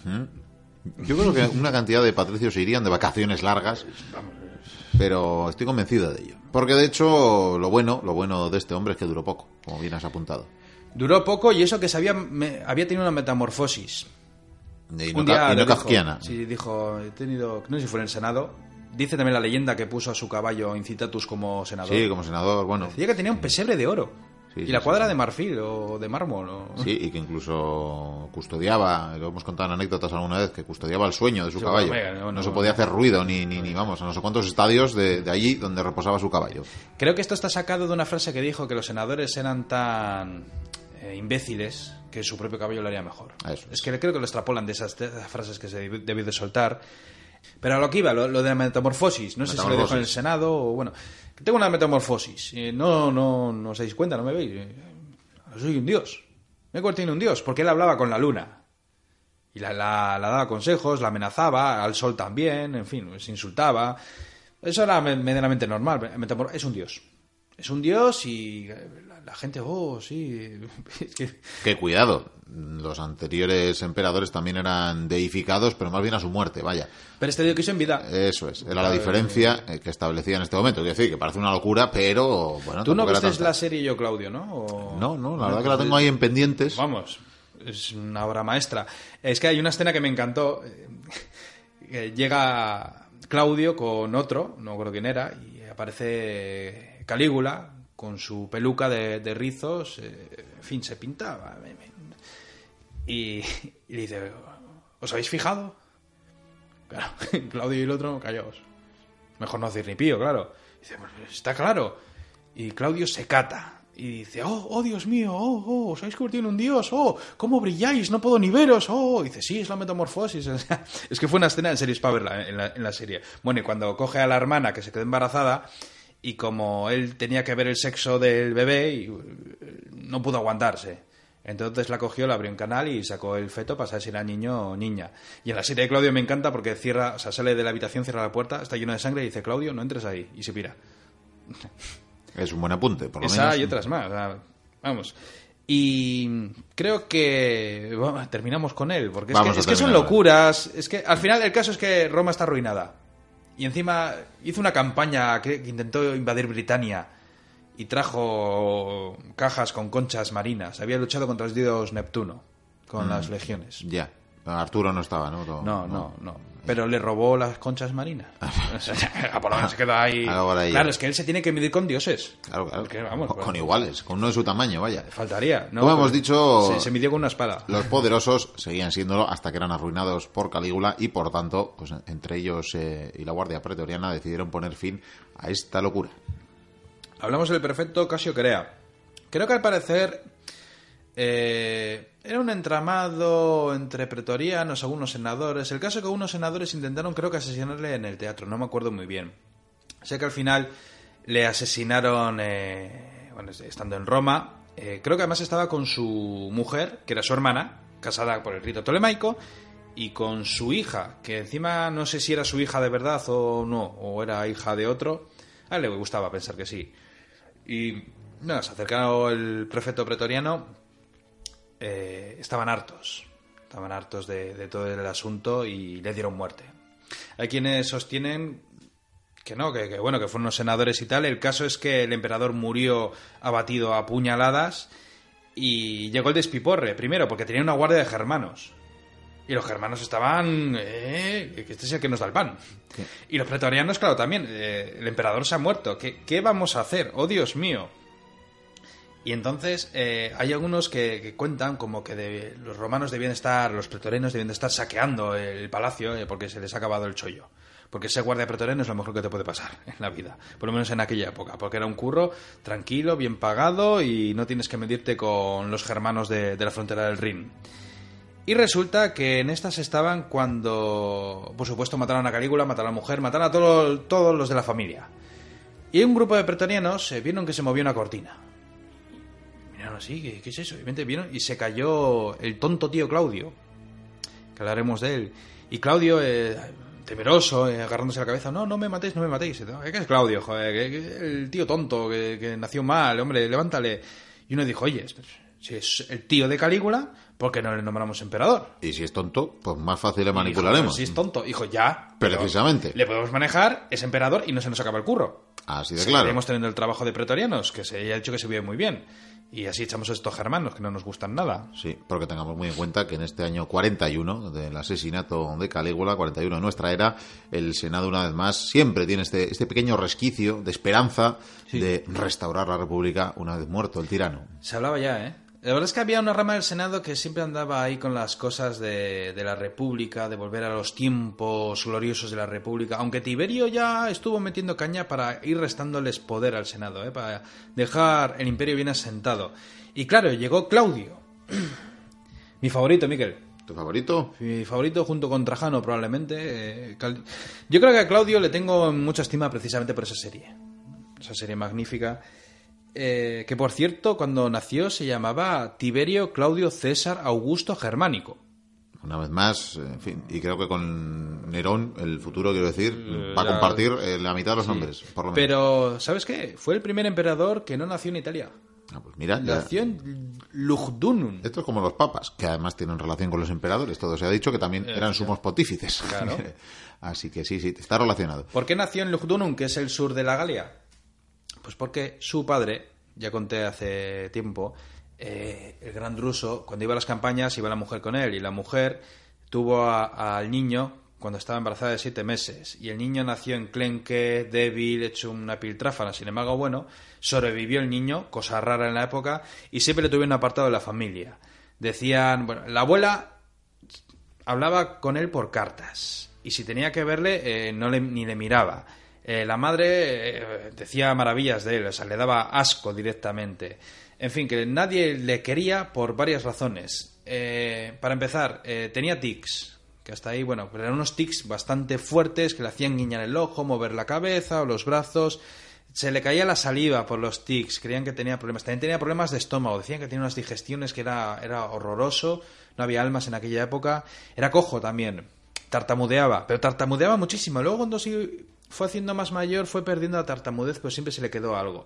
Yo creo que una cantidad de patricios se irían de vacaciones largas, pero estoy convencido de ello. Porque de hecho, lo bueno, lo bueno de este hombre es que duró poco, como bien has apuntado. Duró poco y eso que se había, me- había tenido una metamorfosis. Y Un no, ca- día y no le dijo- kafkiana. Sí, dijo, he tenido, no sé si fue en el Senado. Dice también la leyenda que puso a su caballo Incitatus como senador. Sí, como senador, bueno. Decía que tenía un pesebre de oro. Sí, y sí, la sí, cuadra sí. de marfil o de mármol. o- Sí, y que incluso custodiaba, lo hemos contado en anécdotas alguna vez, que custodiaba el sueño de su Sí, caballo. bueno, venga, no, no, no, se no. podía hacer ruido, ni, ni, ni vamos, a no sé cuántos estadios de, de allí donde reposaba su caballo. Creo que esto está sacado de una frase que dijo que los senadores eran tan eh, imbéciles que su propio caballo lo haría mejor. Eso es es. que creo que lo extrapolan de esas, de esas frases que se debi- debió de soltar. Pero a lo que iba, lo, lo de la metamorfosis, no sé si lo dijo en el Metamorfosis. Senado o bueno, que tengo una metamorfosis. Eh, no, no, no os dais cuenta, no me veis. Eh, soy un dios. Me he convertido en un dios, porque él hablaba con la luna. Y la, la, la daba consejos, la amenazaba, al sol también, en fin, se insultaba. Eso era me- medianamente normal. Metamor- Es un dios. Es un dios y la, la gente, oh, sí. Es que- Que cuidado, los anteriores emperadores también eran deificados, pero más bien a su muerte, vaya. Pero este dios quiso en vida. Eso es, era la diferencia eh, que establecía en este momento. Quiero decir, que parece una locura, pero bueno, Tú no tampoco era viste tanta. la serie Yo, Claudio, ¿no? O- No, no, la verdad que la tengo ahí en pendientes. Vamos, es una obra maestra. Es que hay una escena que me encantó. eh, que llega Claudio con otro, no recuerdo quién era, y aparece Calígula con su peluca de, de rizos, eh, en fin, se pintaba. Y, y le dice, ¿os habéis fijado? Claro, Claudio y el otro, callaos. Mejor no decir ni pío, claro. Dice, pues está claro. Y Claudio se cata. Y dice, oh, oh, Dios mío, oh, oh, os habéis convertido en un dios, oh, cómo brilláis, no puedo ni veros, oh. Y dice, sí, es la metamorfosis. O sea, es que fue una escena en serio, es para verla en la, en la serie. Bueno, y cuando coge a la hermana que se quedó embarazada, y como él tenía que ver el sexo del bebé, y no pudo aguantarse. Entonces la cogió, la abrió en canal y sacó el feto para saber si era niño o niña. Y en la serie de Claudio me encanta porque cierra, o sea, sale de la habitación, cierra la puerta, está lleno de sangre y dice, Claudio, no entres ahí, y se pira. Es un buen apunte, por lo Esa menos. y otras más, o sea, vamos. Y creo que bueno, terminamos con él, porque es Vamos que, a es que son terminar. locuras. Es que al final el caso es que Roma está arruinada. Y encima hizo una campaña que, que intentó invadir Britania y trajo cajas con conchas marinas. Había luchado contra el dios Neptuno con mm. las legiones. Ya. Arturo no estaba, ¿no? No, no, no. no. Pero le robó las conchas marinas. Por lo menos se queda ahí. Claro, es que él se tiene que medir con dioses. Claro, claro. Porque, vamos, con, pues, con iguales, con uno de su tamaño, vaya. Faltaría, ¿no? Como hemos dicho, se, se midió con una espada. Los poderosos seguían siéndolo hasta que eran arruinados por Calígula y, por tanto, pues entre ellos eh, y la Guardia Pretoriana decidieron poner fin a esta locura. Hablamos del prefecto Casio Crea. Creo que al parecer eh, era un entramado entre pretorianos, algunos senadores. El caso es que algunos senadores intentaron, creo que asesinarle en el teatro, no me acuerdo muy bien. Sé que al final le asesinaron, eh, bueno, estando en Roma. Eh, creo que además estaba con su mujer, que era su hermana, casada por el rito tolemaico, y con su hija, que encima no sé si era su hija de verdad o no, o era hija de otro. A él le gustaba pensar que sí. Y nada, se acercó el prefecto pretoriano, eh, estaban hartos, estaban hartos de, de todo el asunto y le dieron muerte. Hay quienes sostienen que no, que, que bueno, que fueron unos senadores y tal. El caso es que el emperador murió abatido a puñaladas y llegó el despiporre, primero porque tenía una guardia de germanos. Y los germanos estaban... Eh, que este es el que nos da el pan. ¿Qué? Y los pretorianos, claro, también. Eh, el emperador se ha muerto. ¿Qué, qué vamos a hacer? ¡Oh, Dios mío! Y entonces eh, hay algunos que, que cuentan como que de, los romanos debían estar... Los pretorianos debían de estar saqueando el palacio eh, porque se les ha acabado el chollo. Porque ser guardia pretoriano es lo mejor que te puede pasar en la vida. Por lo menos en aquella época. Porque era un curro tranquilo, bien pagado y no tienes que medirte con los germanos de, de la frontera del Rin. Y resulta que en estas estaban cuando, por supuesto, mataron a Calígula, mataron a la mujer, mataron a todo, todos los de la familia. Y un grupo de pretorianos eh, vieron que se movía una cortina. Y miraron así, ¿qué, qué es eso? Y vieron y se cayó el tonto tío Claudio, que hablaremos de él. Y Claudio, eh, temeroso, eh, agarrándose la cabeza, no, no me matéis, no me matéis. ¿Qué es Claudio? Joder, que, que el tío tonto que, que nació mal, hombre, levántale. Y uno dijo, oye, si es el tío de Calígula, ¿por qué no le nombramos emperador? Y si es tonto, pues más fácil le manipularemos. Dijo, si es tonto, hijo, ya. Precisamente. Le podemos manejar, es emperador y no se nos acaba el curro. Así de claro. Seguiremos teniendo el trabajo de pretorianos, que se ha dicho que se vive muy bien. Y así echamos a estos germanos, que no nos gustan nada. Sí, porque tengamos muy en cuenta que en este año cuarenta y uno del asesinato de Calígula, cuarenta y uno de nuestra era, el Senado una vez más siempre tiene este, este pequeño resquicio de esperanza sí. de restaurar la República una vez muerto el tirano. Se hablaba ya, ¿eh? La verdad es que había una rama del Senado que siempre andaba ahí con las cosas de, de la República, de volver a los tiempos gloriosos de la República, aunque Tiberio ya estuvo metiendo caña para ir restándoles poder al Senado, ¿eh? Para dejar el imperio bien asentado. Y claro, llegó Claudio, mi favorito, Miquel. ¿Tu favorito? Mi favorito junto con Trajano, probablemente. Eh, Cal... Yo creo que a Claudio le tengo mucha estima precisamente por esa serie, esa serie magnífica. Eh, que por cierto, cuando nació se llamaba Tiberio Claudio César Augusto Germánico. Una vez más, en fin, y creo que con Nerón, el futuro, quiero decir, eh, va a ya... compartir eh, la mitad de los sí. nombres, por lo menos. Pero, ¿sabes qué? Fue el primer emperador que no nació en Italia. Ah, pues mira, ya... Nació en Lugdunum. Esto es como los papas, que además tienen relación con los emperadores. Todo se ha dicho que también eh, eran sí. sumos pontífices. Claro. Así que sí, sí, está relacionado. ¿Por qué nació en Lugdunum, que es el sur de la Galia? Pues porque su padre, ya conté hace tiempo, eh, el gran Druso, cuando iba a las campañas iba la mujer con él, y la mujer tuvo a, al niño cuando estaba embarazada de siete meses, y el niño nació enclenque, débil, hecho una piltráfana. Sin embargo, bueno, sobrevivió el niño, cosa rara en la época, y siempre le tuvieron apartado de la familia. Decían, bueno, la abuela hablaba con él por cartas, y si tenía que verle, eh, no le, ni le miraba. Eh, la madre eh, decía maravillas de él, o sea, le daba asco directamente. En fin, que nadie le quería por varias razones. Eh, para empezar, eh, tenía tics, que hasta ahí, bueno, pero eran unos tics bastante fuertes que le hacían guiñar el ojo, mover la cabeza o los brazos. Se le caía la saliva por los tics, creían que tenía problemas. También tenía problemas de estómago, decían que tenía unas digestiones que era, era horroroso, no había almas en aquella época. Era cojo también, tartamudeaba, pero tartamudeaba muchísimo. Luego cuando sí fue haciendo más mayor fue perdiendo la tartamudez, pero siempre se le quedó algo.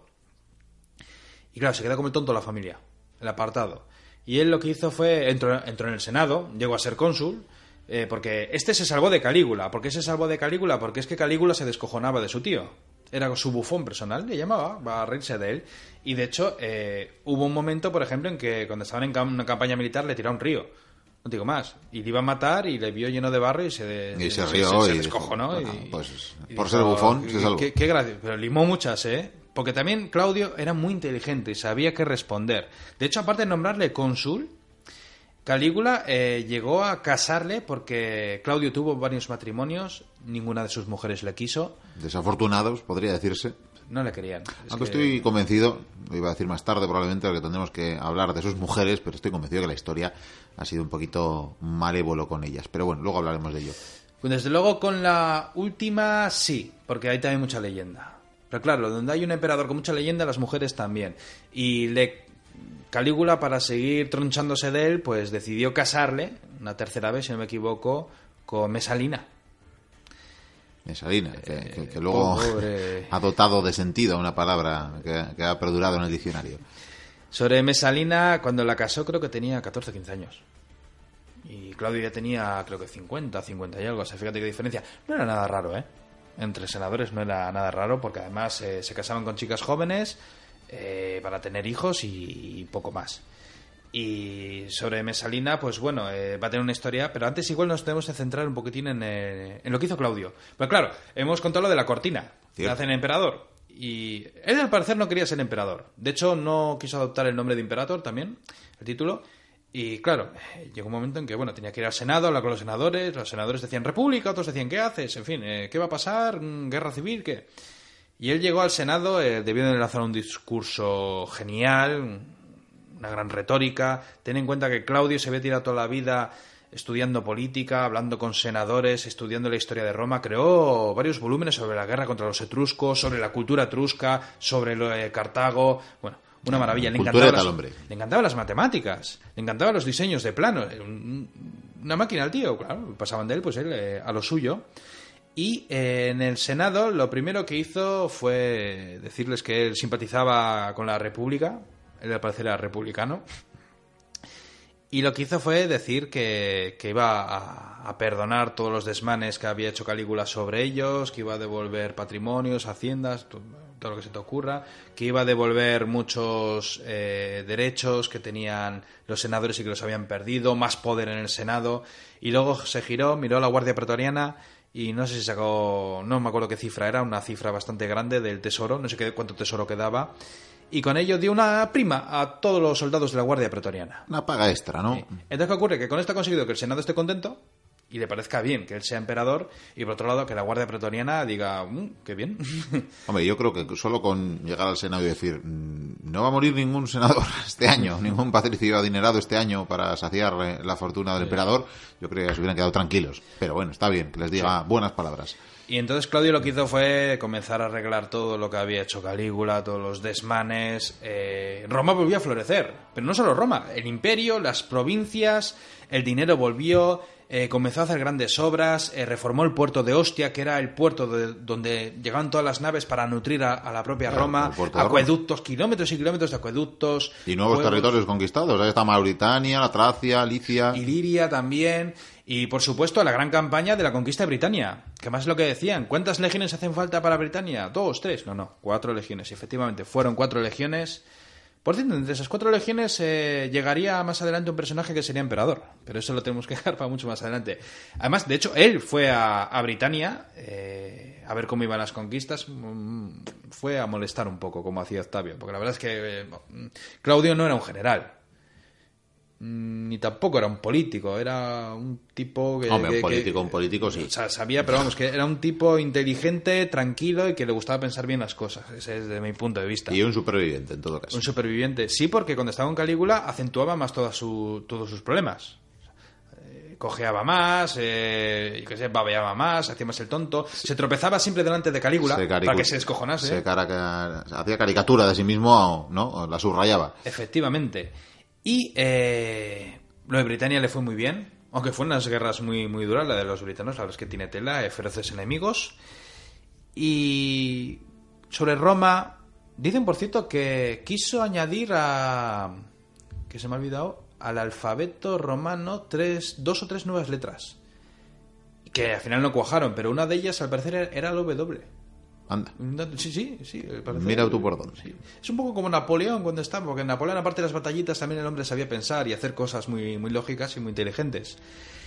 Y claro, se quedó como el tonto la familia, el apartado. Y él lo que hizo fue, entró, entró en el Senado, llegó a ser cónsul, eh, porque este se salvó de Calígula. ¿Por qué se salvó de Calígula? Porque es que Calígula se descojonaba de su tío. Era su bufón personal, le llamaba, va a reírse de él. Y de hecho, eh, hubo un momento, por ejemplo, en que cuando estaban en cam- una campaña militar le tiró a un río. No digo más. Y le iba a matar y le vio lleno de barro y se, de, y se rió se, se, y se descojonó. dijo, y, bueno, pues y por dijo, ser bufón se salvó. Qué, qué gracia. Pero limó muchas, ¿eh? Porque también Claudio era muy inteligente y sabía qué responder. De hecho, aparte de nombrarle cónsul, Calígula eh, llegó a casarle porque Claudio tuvo varios matrimonios, ninguna de sus mujeres le quiso. Desafortunados, podría decirse. No le querían. Es Aunque que... estoy convencido, lo iba a decir más tarde probablemente, porque tendremos que hablar de sus mujeres, pero estoy convencido que la historia ha sido un poquito malévolo con ellas. Pero bueno, luego hablaremos de ello. Pues desde luego con la última sí, porque hay también mucha leyenda. Pero claro, donde hay un emperador con mucha leyenda, las mujeres también. Y le... Calígula, para seguir tronchándose de él, pues decidió casarle, una tercera vez, si no me equivoco, con Mesalina. Mesalina, que, Eh, que, que luego pobre... ha dotado de sentido una palabra que, que ha perdurado en el diccionario. Sobre Mesalina, cuando la casó creo que tenía catorce o quince años. Y Claudio ya tenía creo que cincuenta, cincuenta y algo. O sea, fíjate qué diferencia. No era nada raro, ¿eh? Entre senadores no era nada raro, porque además eh, se casaban con chicas jóvenes eh, para tener hijos y, y poco más. Y sobre Mesalina, pues bueno, eh, va a tener una historia, pero antes igual nos tenemos que centrar un poquitín en, eh, en lo que hizo Claudio. Pero claro, hemos contado lo de la cortina, que hace el emperador. Y él al parecer no quería ser emperador. De hecho, no quiso adoptar el nombre de Imperator también, el título. Y claro, llegó un momento en que, bueno, tenía que ir al Senado, hablar con los senadores. Los senadores decían república, otros decían ¿qué haces? En fin, eh, ¿qué va a pasar? ¿Guerra civil? ¿Qué? Y él llegó al Senado, eh, debió de lanzar un discurso genial, una gran retórica. Ten en cuenta que Claudio se había tirado toda la vida estudiando política, hablando con senadores, estudiando la historia de Roma. Creó varios volúmenes sobre la guerra contra los etruscos, sobre la cultura etrusca, sobre lo de Cartago. Bueno, una maravilla. Le encantaban las, le encantaban las matemáticas, le encantaban los diseños de planos. Una máquina el tío, claro. Pasaban de él, pues él eh, a lo suyo. Y eh, en el Senado lo primero que hizo fue decirles que él simpatizaba con la República. Él al parecer era republicano. Y lo que hizo fue decir que, que iba a, a perdonar todos los desmanes que había hecho Calígula sobre ellos, que iba a devolver patrimonios, haciendas, todo, todo lo que se te ocurra, que iba a devolver muchos eh, derechos que tenían los senadores y que los habían perdido, más poder en el Senado. Y luego se giró, miró a la Guardia Pretoriana y no sé si sacó, no me acuerdo qué cifra era, una cifra bastante grande del tesoro, no sé qué, cuánto tesoro quedaba. Y con ello dio una prima a todos los soldados de la Guardia Pretoriana. Una paga extra, ¿no? Sí. Entonces, ¿qué ocurre? Que con esto ha conseguido que el Senado esté contento y le parezca bien que él sea emperador, y por otro lado que la Guardia Pretoriana diga, mmm, qué bien. Hombre, yo creo que solo con llegar al Senado y decir, no va a morir ningún senador este año, ningún patricio adinerado este año para saciar la fortuna del emperador, yo creo que se hubieran quedado tranquilos. Pero bueno, está bien que les diga sí. buenas palabras. Y entonces Claudio lo que hizo fue comenzar a arreglar todo lo que había hecho Calígula, todos los desmanes. Eh, Roma volvió a florecer, pero no solo Roma, el imperio, las provincias, el dinero volvió, eh, comenzó a hacer grandes obras, eh, reformó el puerto de Ostia, que era el puerto de, donde llegaban todas las naves para nutrir a, a la propia claro, Roma, acueductos, kilómetros y kilómetros de acueductos. Y nuevos pueblos, territorios conquistados, ahí está Mauritania, la Tracia, Licia. Y Liria también. Y, por supuesto, la gran campaña de la conquista de Britania, que más es lo que decían. ¿Cuántas legiones hacen falta para Britania? ¿Dos? ¿Tres? No, no, cuatro legiones. Y efectivamente, fueron cuatro legiones Por cierto, entre esas cuatro legiones eh, llegaría más adelante un personaje que sería emperador, pero eso lo tenemos que dejar para mucho más adelante. Además, de hecho, él fue a, a Britania eh, a ver cómo iban las conquistas, mm, fue a molestar un poco, como hacía Octavio, porque la verdad es que eh, Claudio no era un general, ni tampoco era un político, era un tipo que... Hombre, que, un político, que, un político sí. O sea, sabía, pero vamos, que era un tipo inteligente, tranquilo y que le gustaba pensar bien las cosas. Ese es desde mi punto de vista. Y un superviviente, en todo caso. Un superviviente, sí, porque cuando estaba en Calígula acentuaba más toda su, todos sus problemas. Eh, cojeaba más, eh, yo qué sé, babeaba más, hacía más el tonto. Se tropezaba siempre delante de Calígula Se caricu- para que se descojonase. Se cara- hacía caricatura de sí mismo, ¿no? La subrayaba. Efectivamente. Y eh, lo de Britania le fue muy bien, aunque fue unas guerras muy, muy duras, la de los britanos, la verdad es que tiene tela, eh, feroces enemigos. Y sobre Roma, dicen por cierto que quiso añadir a... que se me ha olvidado, al alfabeto romano tres, dos o tres nuevas letras, que al final no cuajaron, pero una de ellas al parecer era el W. Anda. Sí, sí, sí. Parece, Mira tú por dónde. Sí. Es un poco como Napoleón cuando estaba, porque en Napoleón, aparte de las batallitas, también el hombre sabía pensar y hacer cosas muy, muy lógicas y muy inteligentes.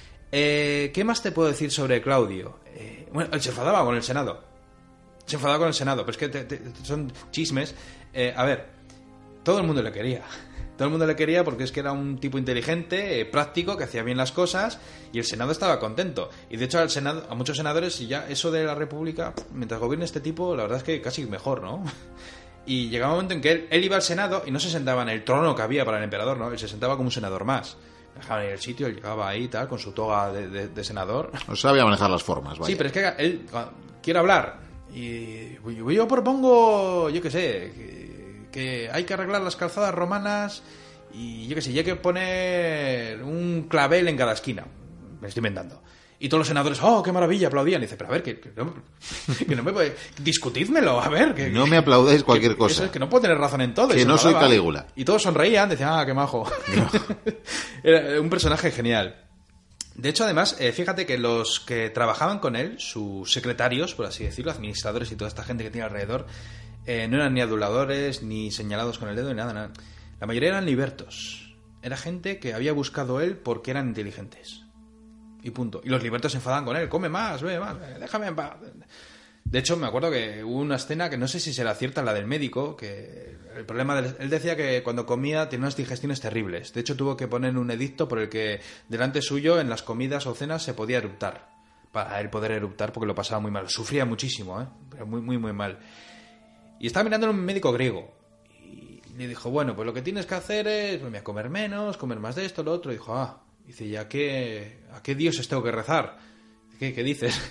Eh, ¿Qué más te puedo decir sobre Claudio? Eh, bueno, él se enfadaba con el Senado. Se enfadaba con el Senado, pero es que te, te, son chismes. Eh, a ver, todo el mundo le quería. Todo el mundo le quería porque es que era un tipo inteligente, eh, práctico, que hacía bien las cosas y el Senado estaba contento. Y de hecho al Senado, a muchos senadores, y ya eso de la República, mientras gobierne este tipo, la verdad es que casi mejor, ¿no? Y llegaba un momento en que él, él iba al Senado y no se sentaba en el trono que había para el emperador, ¿no? Él se sentaba como un senador más. Dejaban en el sitio, él llegaba ahí tal, con su toga de, de, de senador. No sabía manejar las formas, vaya. Sí, pero es que él quiere hablar. Y yo propongo, yo qué sé, que, que hay que arreglar las calzadas romanas y yo qué sé, y hay que poner un clavel en cada esquina. Me estoy inventando. Y todos los senadores, ¡oh, qué maravilla! Aplaudían. Y dice, pero a ver, que, que, no, que no me puede... Discutidmelo, a ver. Que, no me aplaudáis cualquier que, cosa. Eso es que no puedo tener razón en todo. Que no soy Calígula. Y todos sonreían, decían, ¡ah, qué majo! No. Era un personaje genial. De hecho, además, eh, fíjate que los que trabajaban con él, sus secretarios, por así decirlo, administradores y toda esta gente que tiene alrededor, eh, no eran ni aduladores, ni señalados con el dedo, ni nada, nada. La mayoría eran libertos. Era gente que había buscado él porque eran inteligentes. Y punto. Y los libertos se enfadan con él. Come más, ve más, déjame en paz. De hecho, me acuerdo que hubo una escena que no sé si será cierta, la del médico, que el problema de... Él decía que cuando comía tenía unas digestiones terribles. De hecho, tuvo que poner un edicto por el que delante suyo, en las comidas o cenas, se podía eruptar. Para él poder eruptar, porque lo pasaba muy mal. Sufría muchísimo, ¿eh? Pero muy, muy, muy mal. Y estaba mirando a un médico griego. Y le dijo, bueno, pues lo que tienes que hacer es pues, comer menos, comer más de esto, lo otro. Y dijo, ah... Dice, ¿y a qué, a qué dioses tengo que rezar? ¿Qué, qué dices?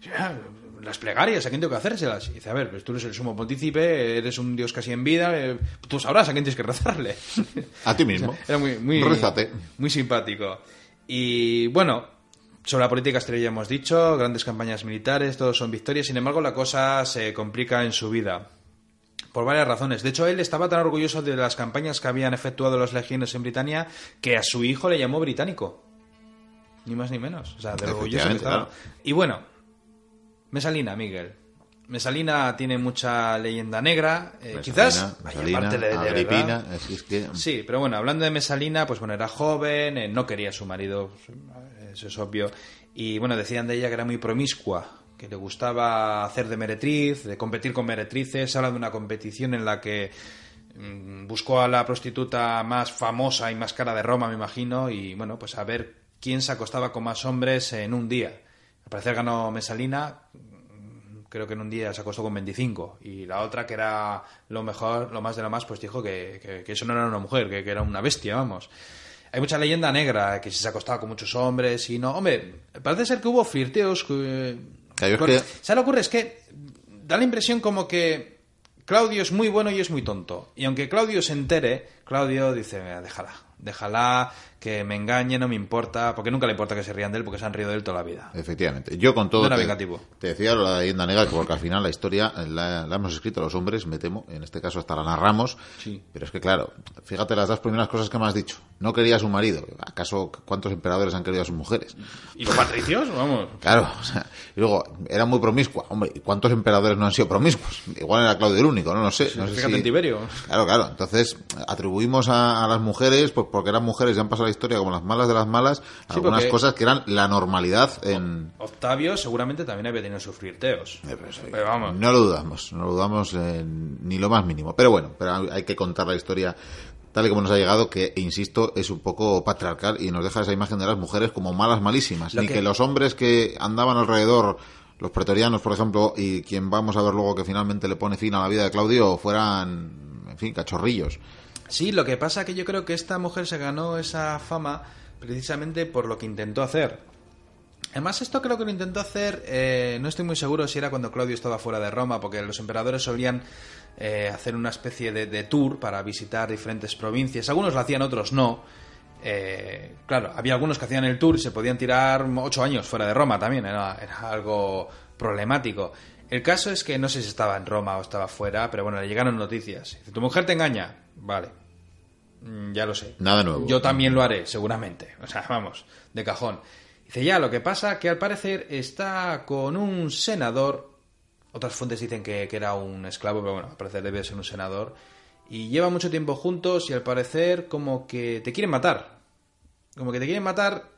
Las plegarias, ¿a quién tengo que hacérselas? Y dice, a ver, pues tú eres el sumo pontícipe, eres un dios casi en vida, eh, tú sabrás a quién tienes que rezarle. A ti mismo. O sea, era muy, muy, Rézate. Muy simpático. Y bueno, sobre la política exterior ya hemos dicho, grandes campañas militares, todos son victorias, sin embargo la cosa se complica en su vida. Por varias razones. De hecho, él estaba tan orgulloso de las campañas que habían efectuado las legiones en Britania que a su hijo le llamó británico. Ni más ni menos. O sea, de orgulloso que estaba. Claro. Y bueno, Mesalina, Miguel. Mesalina tiene mucha leyenda negra. Eh, Mesalina, quizás Mesalina, aparte de, de Agripina, es, es que... Sí, pero bueno, hablando de Mesalina, pues bueno, era joven, eh, no quería a su marido, eso es obvio. Y bueno, decían de ella que era muy promiscua, que le gustaba hacer de meretriz, de competir con meretrices. Habla de una competición en la que mmm, buscó a la prostituta más famosa y más cara de Roma, me imagino, y bueno, pues a ver quién se acostaba con más hombres en un día. Al parecer ganó Mesalina, creo que en un día se acostó con veinticinco, y la otra, que era lo mejor, lo más de lo más, pues dijo que, que, que eso no era una mujer, que, que era una bestia, vamos. Hay mucha leyenda negra, que si se acostaba con muchos hombres y no... Hombre, parece ser que hubo flirteos... Que... Claro, es que... ¿Sabes lo que ocurre? Es que da la impresión como que Claudio es muy bueno y es muy tonto. Y aunque Claudio se entere, Claudio dice, mira, déjala, déjala, que me engañe, no me importa, porque nunca le importa que se rían de él, porque se han rido de él toda la vida. Efectivamente. Yo con todo No era te, vengativo. te decía la leyenda negra, porque al final la historia la, la hemos escrito los hombres, me temo, en este caso hasta la narramos, Sí. pero es que claro, fíjate las dos primeras cosas que me has dicho. No quería a su marido. ¿Acaso cuántos emperadores han querido a sus mujeres? ¿Y los patricios? Vamos. Claro, o sea, y luego, era muy promiscua. Hombre, ¿y cuántos emperadores no han sido promiscuos? Igual era Claudio el único, no lo sé. No sé Fíjate si... en Tiberio. Claro, claro. Entonces, atribuimos a, a las mujeres, pues porque eran mujeres y han pasado la historia como las malas de las malas, algunas porque- cosas que eran la normalidad en... Octavio seguramente también había tenido sus flirteos. Eh, pues, Pero vamos. No lo dudamos, no lo dudamos eh, ni lo más mínimo. Pero bueno, pero hay que contar la historia tal y como nos ha llegado, que, insisto, es un poco patriarcal y nos deja esa imagen de las mujeres como malas malísimas. Lo Ni que- que los hombres que andaban alrededor, los pretorianos, por ejemplo, y quien vamos a ver luego que finalmente le pone fin a la vida de Claudio, fueran, en fin, cachorrillos. Sí, lo que pasa que yo creo que esta mujer se ganó esa fama precisamente por lo que intentó hacer. Además, esto creo que lo intentó hacer, eh, no estoy muy seguro si era cuando Claudio estaba fuera de Roma, porque los emperadores solían eh, hacer una especie de, de tour para visitar diferentes provincias. Algunos lo hacían, otros no. Eh, claro, había algunos que hacían el tour y se podían tirar ocho años fuera de Roma también, era, era algo problemático. El caso es que no sé si estaba en Roma o estaba fuera, pero bueno, le llegaron noticias. Dice, ¿tu mujer te engaña? Vale, Mm, ya lo sé. Nada nuevo. Yo también lo haré, seguramente. O sea, vamos, de cajón. Dice, ya, lo que pasa que al parecer está con un senador. Otras fuentes dicen que, que era un esclavo, pero bueno, al parecer debe ser un senador. Y lleva mucho tiempo juntos y al parecer como que te quieren matar. Como que te quieren matar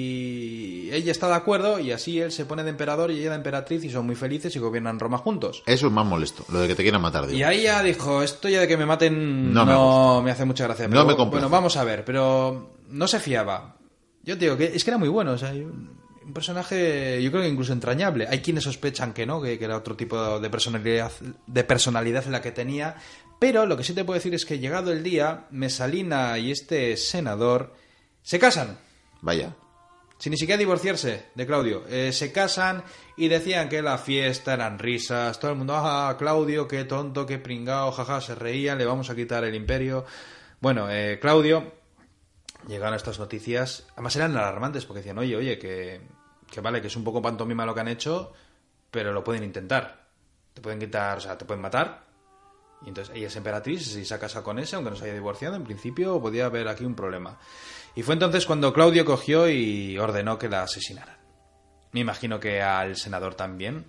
y ella está de acuerdo y así él se pone de emperador y ella de emperatriz y son muy felices y gobiernan Roma juntos. Eso es más molesto, lo de que te quieran matar, digo. Y ahí ya dijo, esto ya de que me maten No no, me me, hace mucha gracia. No Pero, me complace. bueno, vamos a ver, pero no se fiaba. Yo te digo que es que era muy bueno, o sea, yo- un personaje, yo creo que incluso entrañable. Hay quienes sospechan que no, que, que era otro tipo de personalidad, de personalidad la que tenía, pero lo que sí te puedo decir es que llegado el día, Mesalina y este senador se casan. Vaya. Sin ni siquiera divorciarse de Claudio. Eh, se casan y decían que la fiesta eran risas. Todo el mundo, ah, Claudio, qué tonto, qué pringao, jaja, se reían, le vamos a quitar el imperio. Bueno, eh, Claudio, llegaron estas noticias, además eran alarmantes porque decían, oye, oye, que, que vale, que es un poco pantomima lo que han hecho, pero lo pueden intentar. Te pueden quitar, o sea, te pueden matar. Y entonces ella es emperatriz y se ha casado con ese, aunque no se haya divorciado, en principio podía haber aquí un problema. Y fue entonces cuando Claudio cogió y ordenó que la asesinaran. Me imagino que al senador también.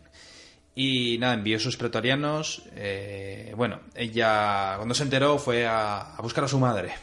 Y nada, envió sus pretorianos. Eh, bueno, ella cuando se enteró fue a, a buscar a su madre.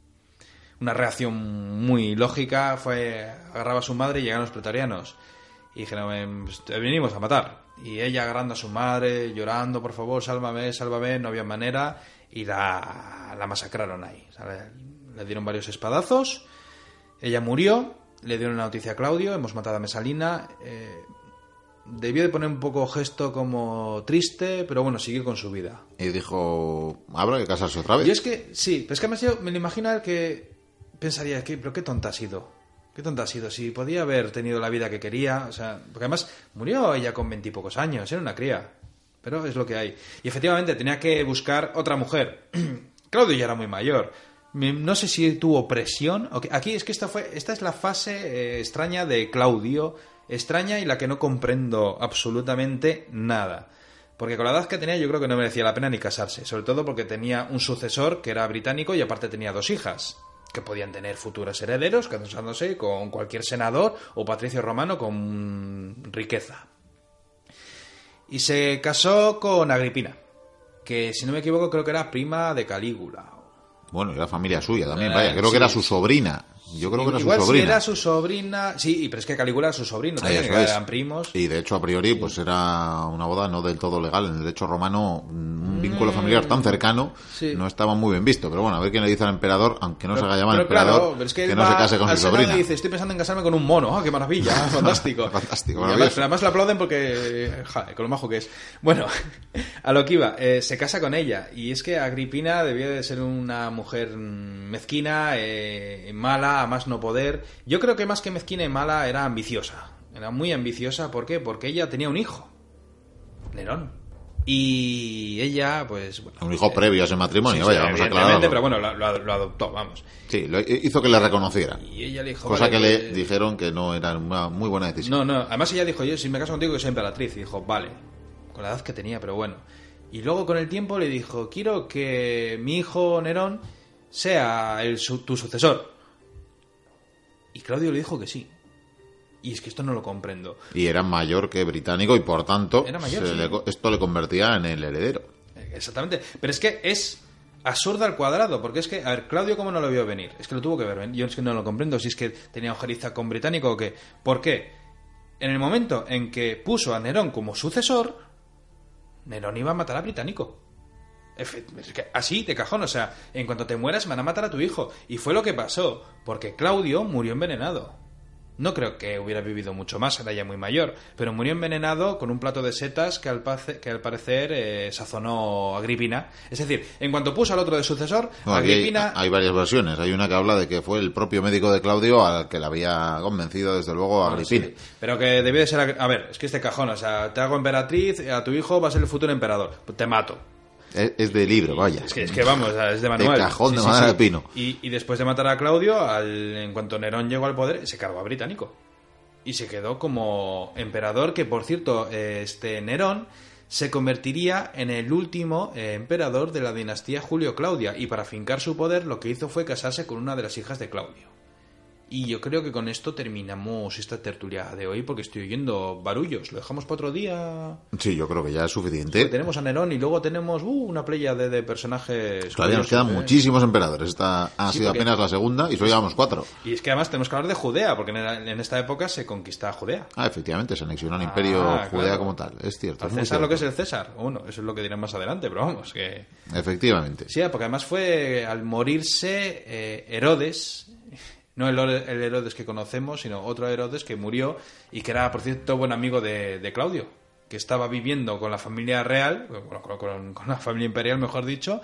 Una reacción muy lógica fue, agarraba a su madre y llegaron los pretorianos. Y dijeron, pues, te venimos a matar. Y ella agarrando a su madre, llorando, por favor, sálvame, sálvame, no había manera. Y la, la masacraron ahí. ¿Sabes? Le dieron varios espadazos. Ella murió. Le dieron una noticia a Claudio. Hemos matado a Mesalina. Eh, debió de poner un poco gesto como triste, pero bueno, siguió con su vida. Y dijo, habrá que casarse otra vez. Y es que, sí, pero es que además yo me lo imagino a él que pensaría, que, pero qué tonta ha sido. Qué tonta ha sido. Si podía haber tenido la vida que quería, o sea, porque además murió ella con veintipocos años, era una cría. Pero es lo que hay. Y efectivamente tenía que buscar otra mujer. Claudio ya era muy mayor. No sé si tuvo presión. Aquí es que esta fue, esta es la fase eh, extraña de Claudio, extraña y la que no comprendo absolutamente nada. Porque con la edad que tenía yo creo que no merecía la pena ni casarse. Sobre todo porque tenía un sucesor que era británico y aparte tenía dos hijas que podían tener futuros herederos, casándose con cualquier senador o patricio romano con riqueza. Y se casó con Agripina, que si no me equivoco creo que era prima de Calígula. Bueno, era familia suya también, Eh, vaya, creo sí. que era su sobrina. Yo creo que era Igual su si sobrina. era su sobrina, sí, pero es que Calígula era su sobrino también, Eso que es. eran primos. Y de hecho, a priori, pues era una boda no del todo legal. En el derecho romano, un vínculo familiar tan cercano sí. no estaba muy bien visto. Pero bueno, a ver quién le dice al emperador, aunque no Pero- se haga llamar pero emperador, claro, pero es que, que él no se va case con al su Senado sobrina. y dice, estoy pensando en casarme con un mono. ¡Ah, qué maravilla! Fantástico. Fantástico, Y además, maravilloso. pero además le aplauden porque, joder, con lo majo que es. Bueno, a lo que iba, eh, se casa con ella. Y es que Agripina debía de ser una mujer mezquina, eh, mala, a más no poder. Yo creo que más que mezquina y mala era ambiciosa. Era muy ambiciosa, ¿por qué? Porque ella tenía un hijo, Nerón. Y ella, pues... Bueno, un hijo eh, previo a ese matrimonio, sí, vaya, sí, vamos a aclararlo. Pero bueno, lo, lo, lo adoptó, vamos. Sí, lo hizo que le reconociera. Y ella le dijo... Cosa vale, que pues... le dijeron que no era una muy buena decisión. No, no, además ella dijo, yo si me caso contigo que soy emperatriz. Y dijo, vale, con la edad que tenía, pero bueno. Y luego con el tiempo le dijo, quiero que mi hijo Nerón sea el, su, tu sucesor. Y Claudio le dijo que sí. Y es que esto no lo comprendo. Y era mayor que británico y por tanto era mayor, se sí. le, esto le convertía en el heredero. Exactamente. Pero es que es absurdo al cuadrado, porque es que, a ver, Claudio cómo no lo vio venir. Es que lo tuvo que ver venir. Yo es que no lo comprendo si es que tenía ojeriza con británico o qué. ¿Por qué? En el momento en que puso a Nerón como sucesor, Nerón iba a matar a británico. Es que así, de cajón, o sea, en cuanto te mueras van a matar a tu hijo. Y fue lo que pasó, porque Claudio murió envenenado. No creo que hubiera vivido mucho más, era ya muy mayor, pero murió envenenado con un plato de setas que al, pace, que al parecer eh, sazonó Agripina. Es decir, en cuanto puso al otro de sucesor, no, Agripina... Hay, hay varias versiones. Hay una que habla de que fue el propio médico de Claudio al que le había convencido, desde luego, a Agripina. Sí, pero que debía de ser... A ver, es que este cajón, o sea, te hago emperatriz, a tu hijo va a ser el futuro emperador. Pues te mato. Es, es de libro, vaya. Es que, es que vamos, es de manual. De cajón, de sí, madera sí, de pino. Y, y después de matar a Claudio, al, en cuanto Nerón llegó al poder, se cargó a británico. Y se quedó como emperador, que por cierto, este Nerón se convertiría en el último eh, emperador de la dinastía Julio-Claudia. Y para fincar su poder, lo que hizo fue casarse con una de las hijas de Claudio. Y yo creo que con esto terminamos esta tertulia de hoy, porque estoy oyendo barullos. ¿Lo dejamos para otro día? Sí, yo creo que ya es suficiente. Tenemos a Nerón y luego tenemos uh, una playa de, de personajes... Todavía nos quedan ¿eh? muchísimos emperadores. Esta ha sí, sido apenas la segunda y solo llevamos cuatro. Y es que además tenemos que hablar de Judea, porque en, en esta época se conquista Judea. Ah, efectivamente, se anexiona al imperio ah, Judea claro. como tal. Es cierto. ¿Al César lo que es el César? Bueno, eso es lo que dirán más adelante, pero vamos, que... Efectivamente. Sí, porque además fue al morirse eh, Herodes... No el, el Herodes que conocemos, sino otro Herodes que murió y que era, por cierto, buen amigo de, de Claudio, que estaba viviendo con la familia real, bueno, con, con, con la familia imperial, mejor dicho,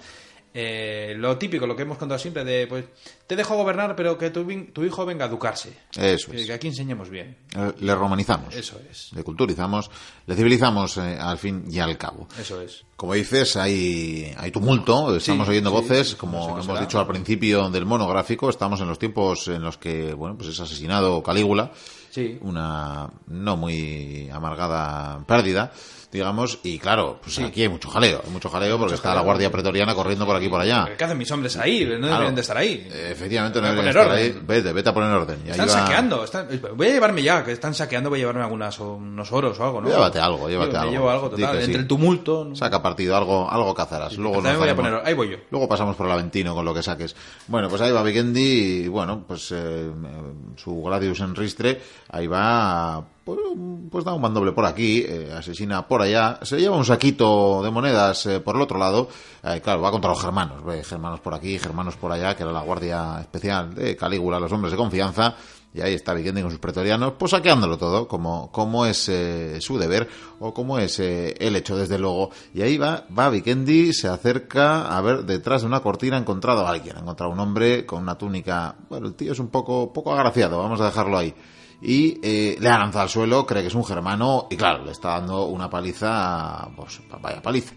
eh, lo típico, lo que hemos contado siempre de, pues, te dejo gobernar, pero que tu, tu hijo venga a educarse. Eso que, es. Que aquí enseñemos bien. Le romanizamos. Eso es. Le culturizamos, le civilizamos eh, al fin y al cabo. Eso es. Como dices, hay, hay tumulto, estamos sí, oyendo sí, voces, como no sé hemos será. dicho al principio del monográfico, estamos en los tiempos en los que, bueno, pues es asesinado Calígula, sí. una no muy amargada pérdida, digamos, y claro, pues sí. aquí hay mucho jaleo, hay mucho jaleo porque mucho está jaleo. La Guardia Pretoriana corriendo por aquí y por allá. ¿Qué hacen mis hombres ahí? No claro. deberían de estar ahí. Efectivamente, no deberían estar orden. ahí. Vete, vete a poner orden. Y están ahí va... saqueando. Están... Voy a llevarme ya, que están saqueando, voy a llevarme algunas, unos oros o algo, ¿no? Llévate algo, llévate Yo, algo. Me llevo algo total, entre sí. el tumulto. ¿no? Saca partido, algo, algo cazarás. Sí, luego nos voy a poner, ahí voy yo. Luego pasamos por el Aventino con lo que saques. Bueno, pues ahí va Vikendi y bueno, pues eh, su Gladius en ristre, ahí va, pues, pues da un mandoble por aquí, eh, asesina por allá, se lleva un saquito de monedas eh, por el otro lado, eh, claro, va contra los germanos, ve, germanos por aquí, germanos por allá, que era la guardia especial de Calígula, los hombres de confianza. Y ahí está Vikendi con sus pretorianos, pues saqueándolo todo, como, como es eh, su deber, o como es eh, el hecho, desde luego. Y ahí va, va Vikendi, se acerca a ver, detrás de una cortina ha encontrado a alguien, ha encontrado un hombre con una túnica, bueno, el tío es un poco, poco agraciado, vamos a dejarlo ahí. Y eh, le ha lanzado al suelo, cree que es un germano, y claro, le está dando una paliza, pues vaya paliza.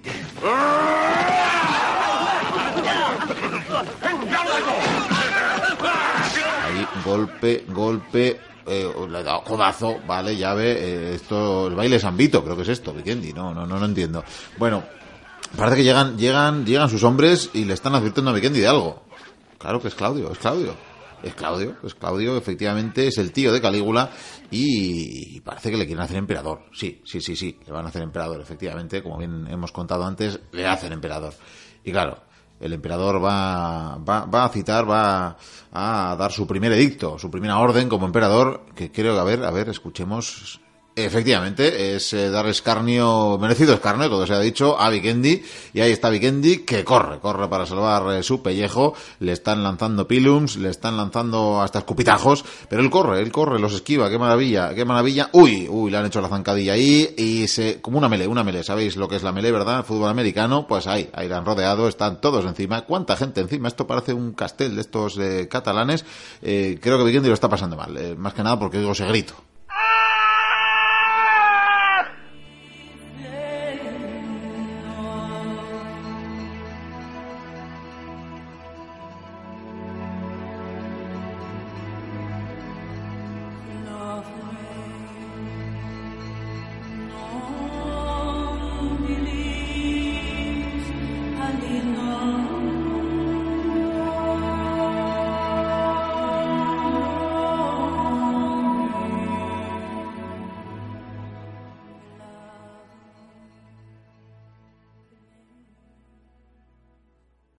Ahí, golpe, golpe, eh, le he dado codazo, vale, llave, eh, esto, el baile Sambito, creo que es esto, Vikendi, no, no, no, no entiendo. Bueno, parece que llegan, llegan, llegan sus hombres y le están advirtiendo a Vikendi de algo. Claro que es Claudio, es Claudio. Es Claudio, es Claudio, efectivamente, es el tío de Calígula y parece que le quieren hacer emperador. Sí, sí, sí, sí, le van a hacer emperador, efectivamente, como bien hemos contado antes, le hacen emperador. Y claro, el emperador va, va, va a citar, va a dar su primer edicto, su primera orden como emperador, que creo que, a ver, a ver, escuchemos. Efectivamente, es eh, dar escarnio, merecido escarnio, todo se ha dicho, a Vikendi, y ahí está Vikendi, que corre, corre para salvar eh, su pellejo, le están lanzando pilums, le están lanzando hasta escupitajos, pero él corre, él corre, los esquiva, qué maravilla, qué maravilla, uy, uy, le han hecho la zancadilla ahí, y se, como una melee, una melee, ¿sabéis lo que es la melee, verdad? El fútbol americano, pues ahí, ahí la han rodeado, están todos encima, ¿cuánta gente encima? Esto parece un castel de estos eh, catalanes, eh, creo que Vikendi lo está pasando mal, eh, más que nada porque digo ese grito.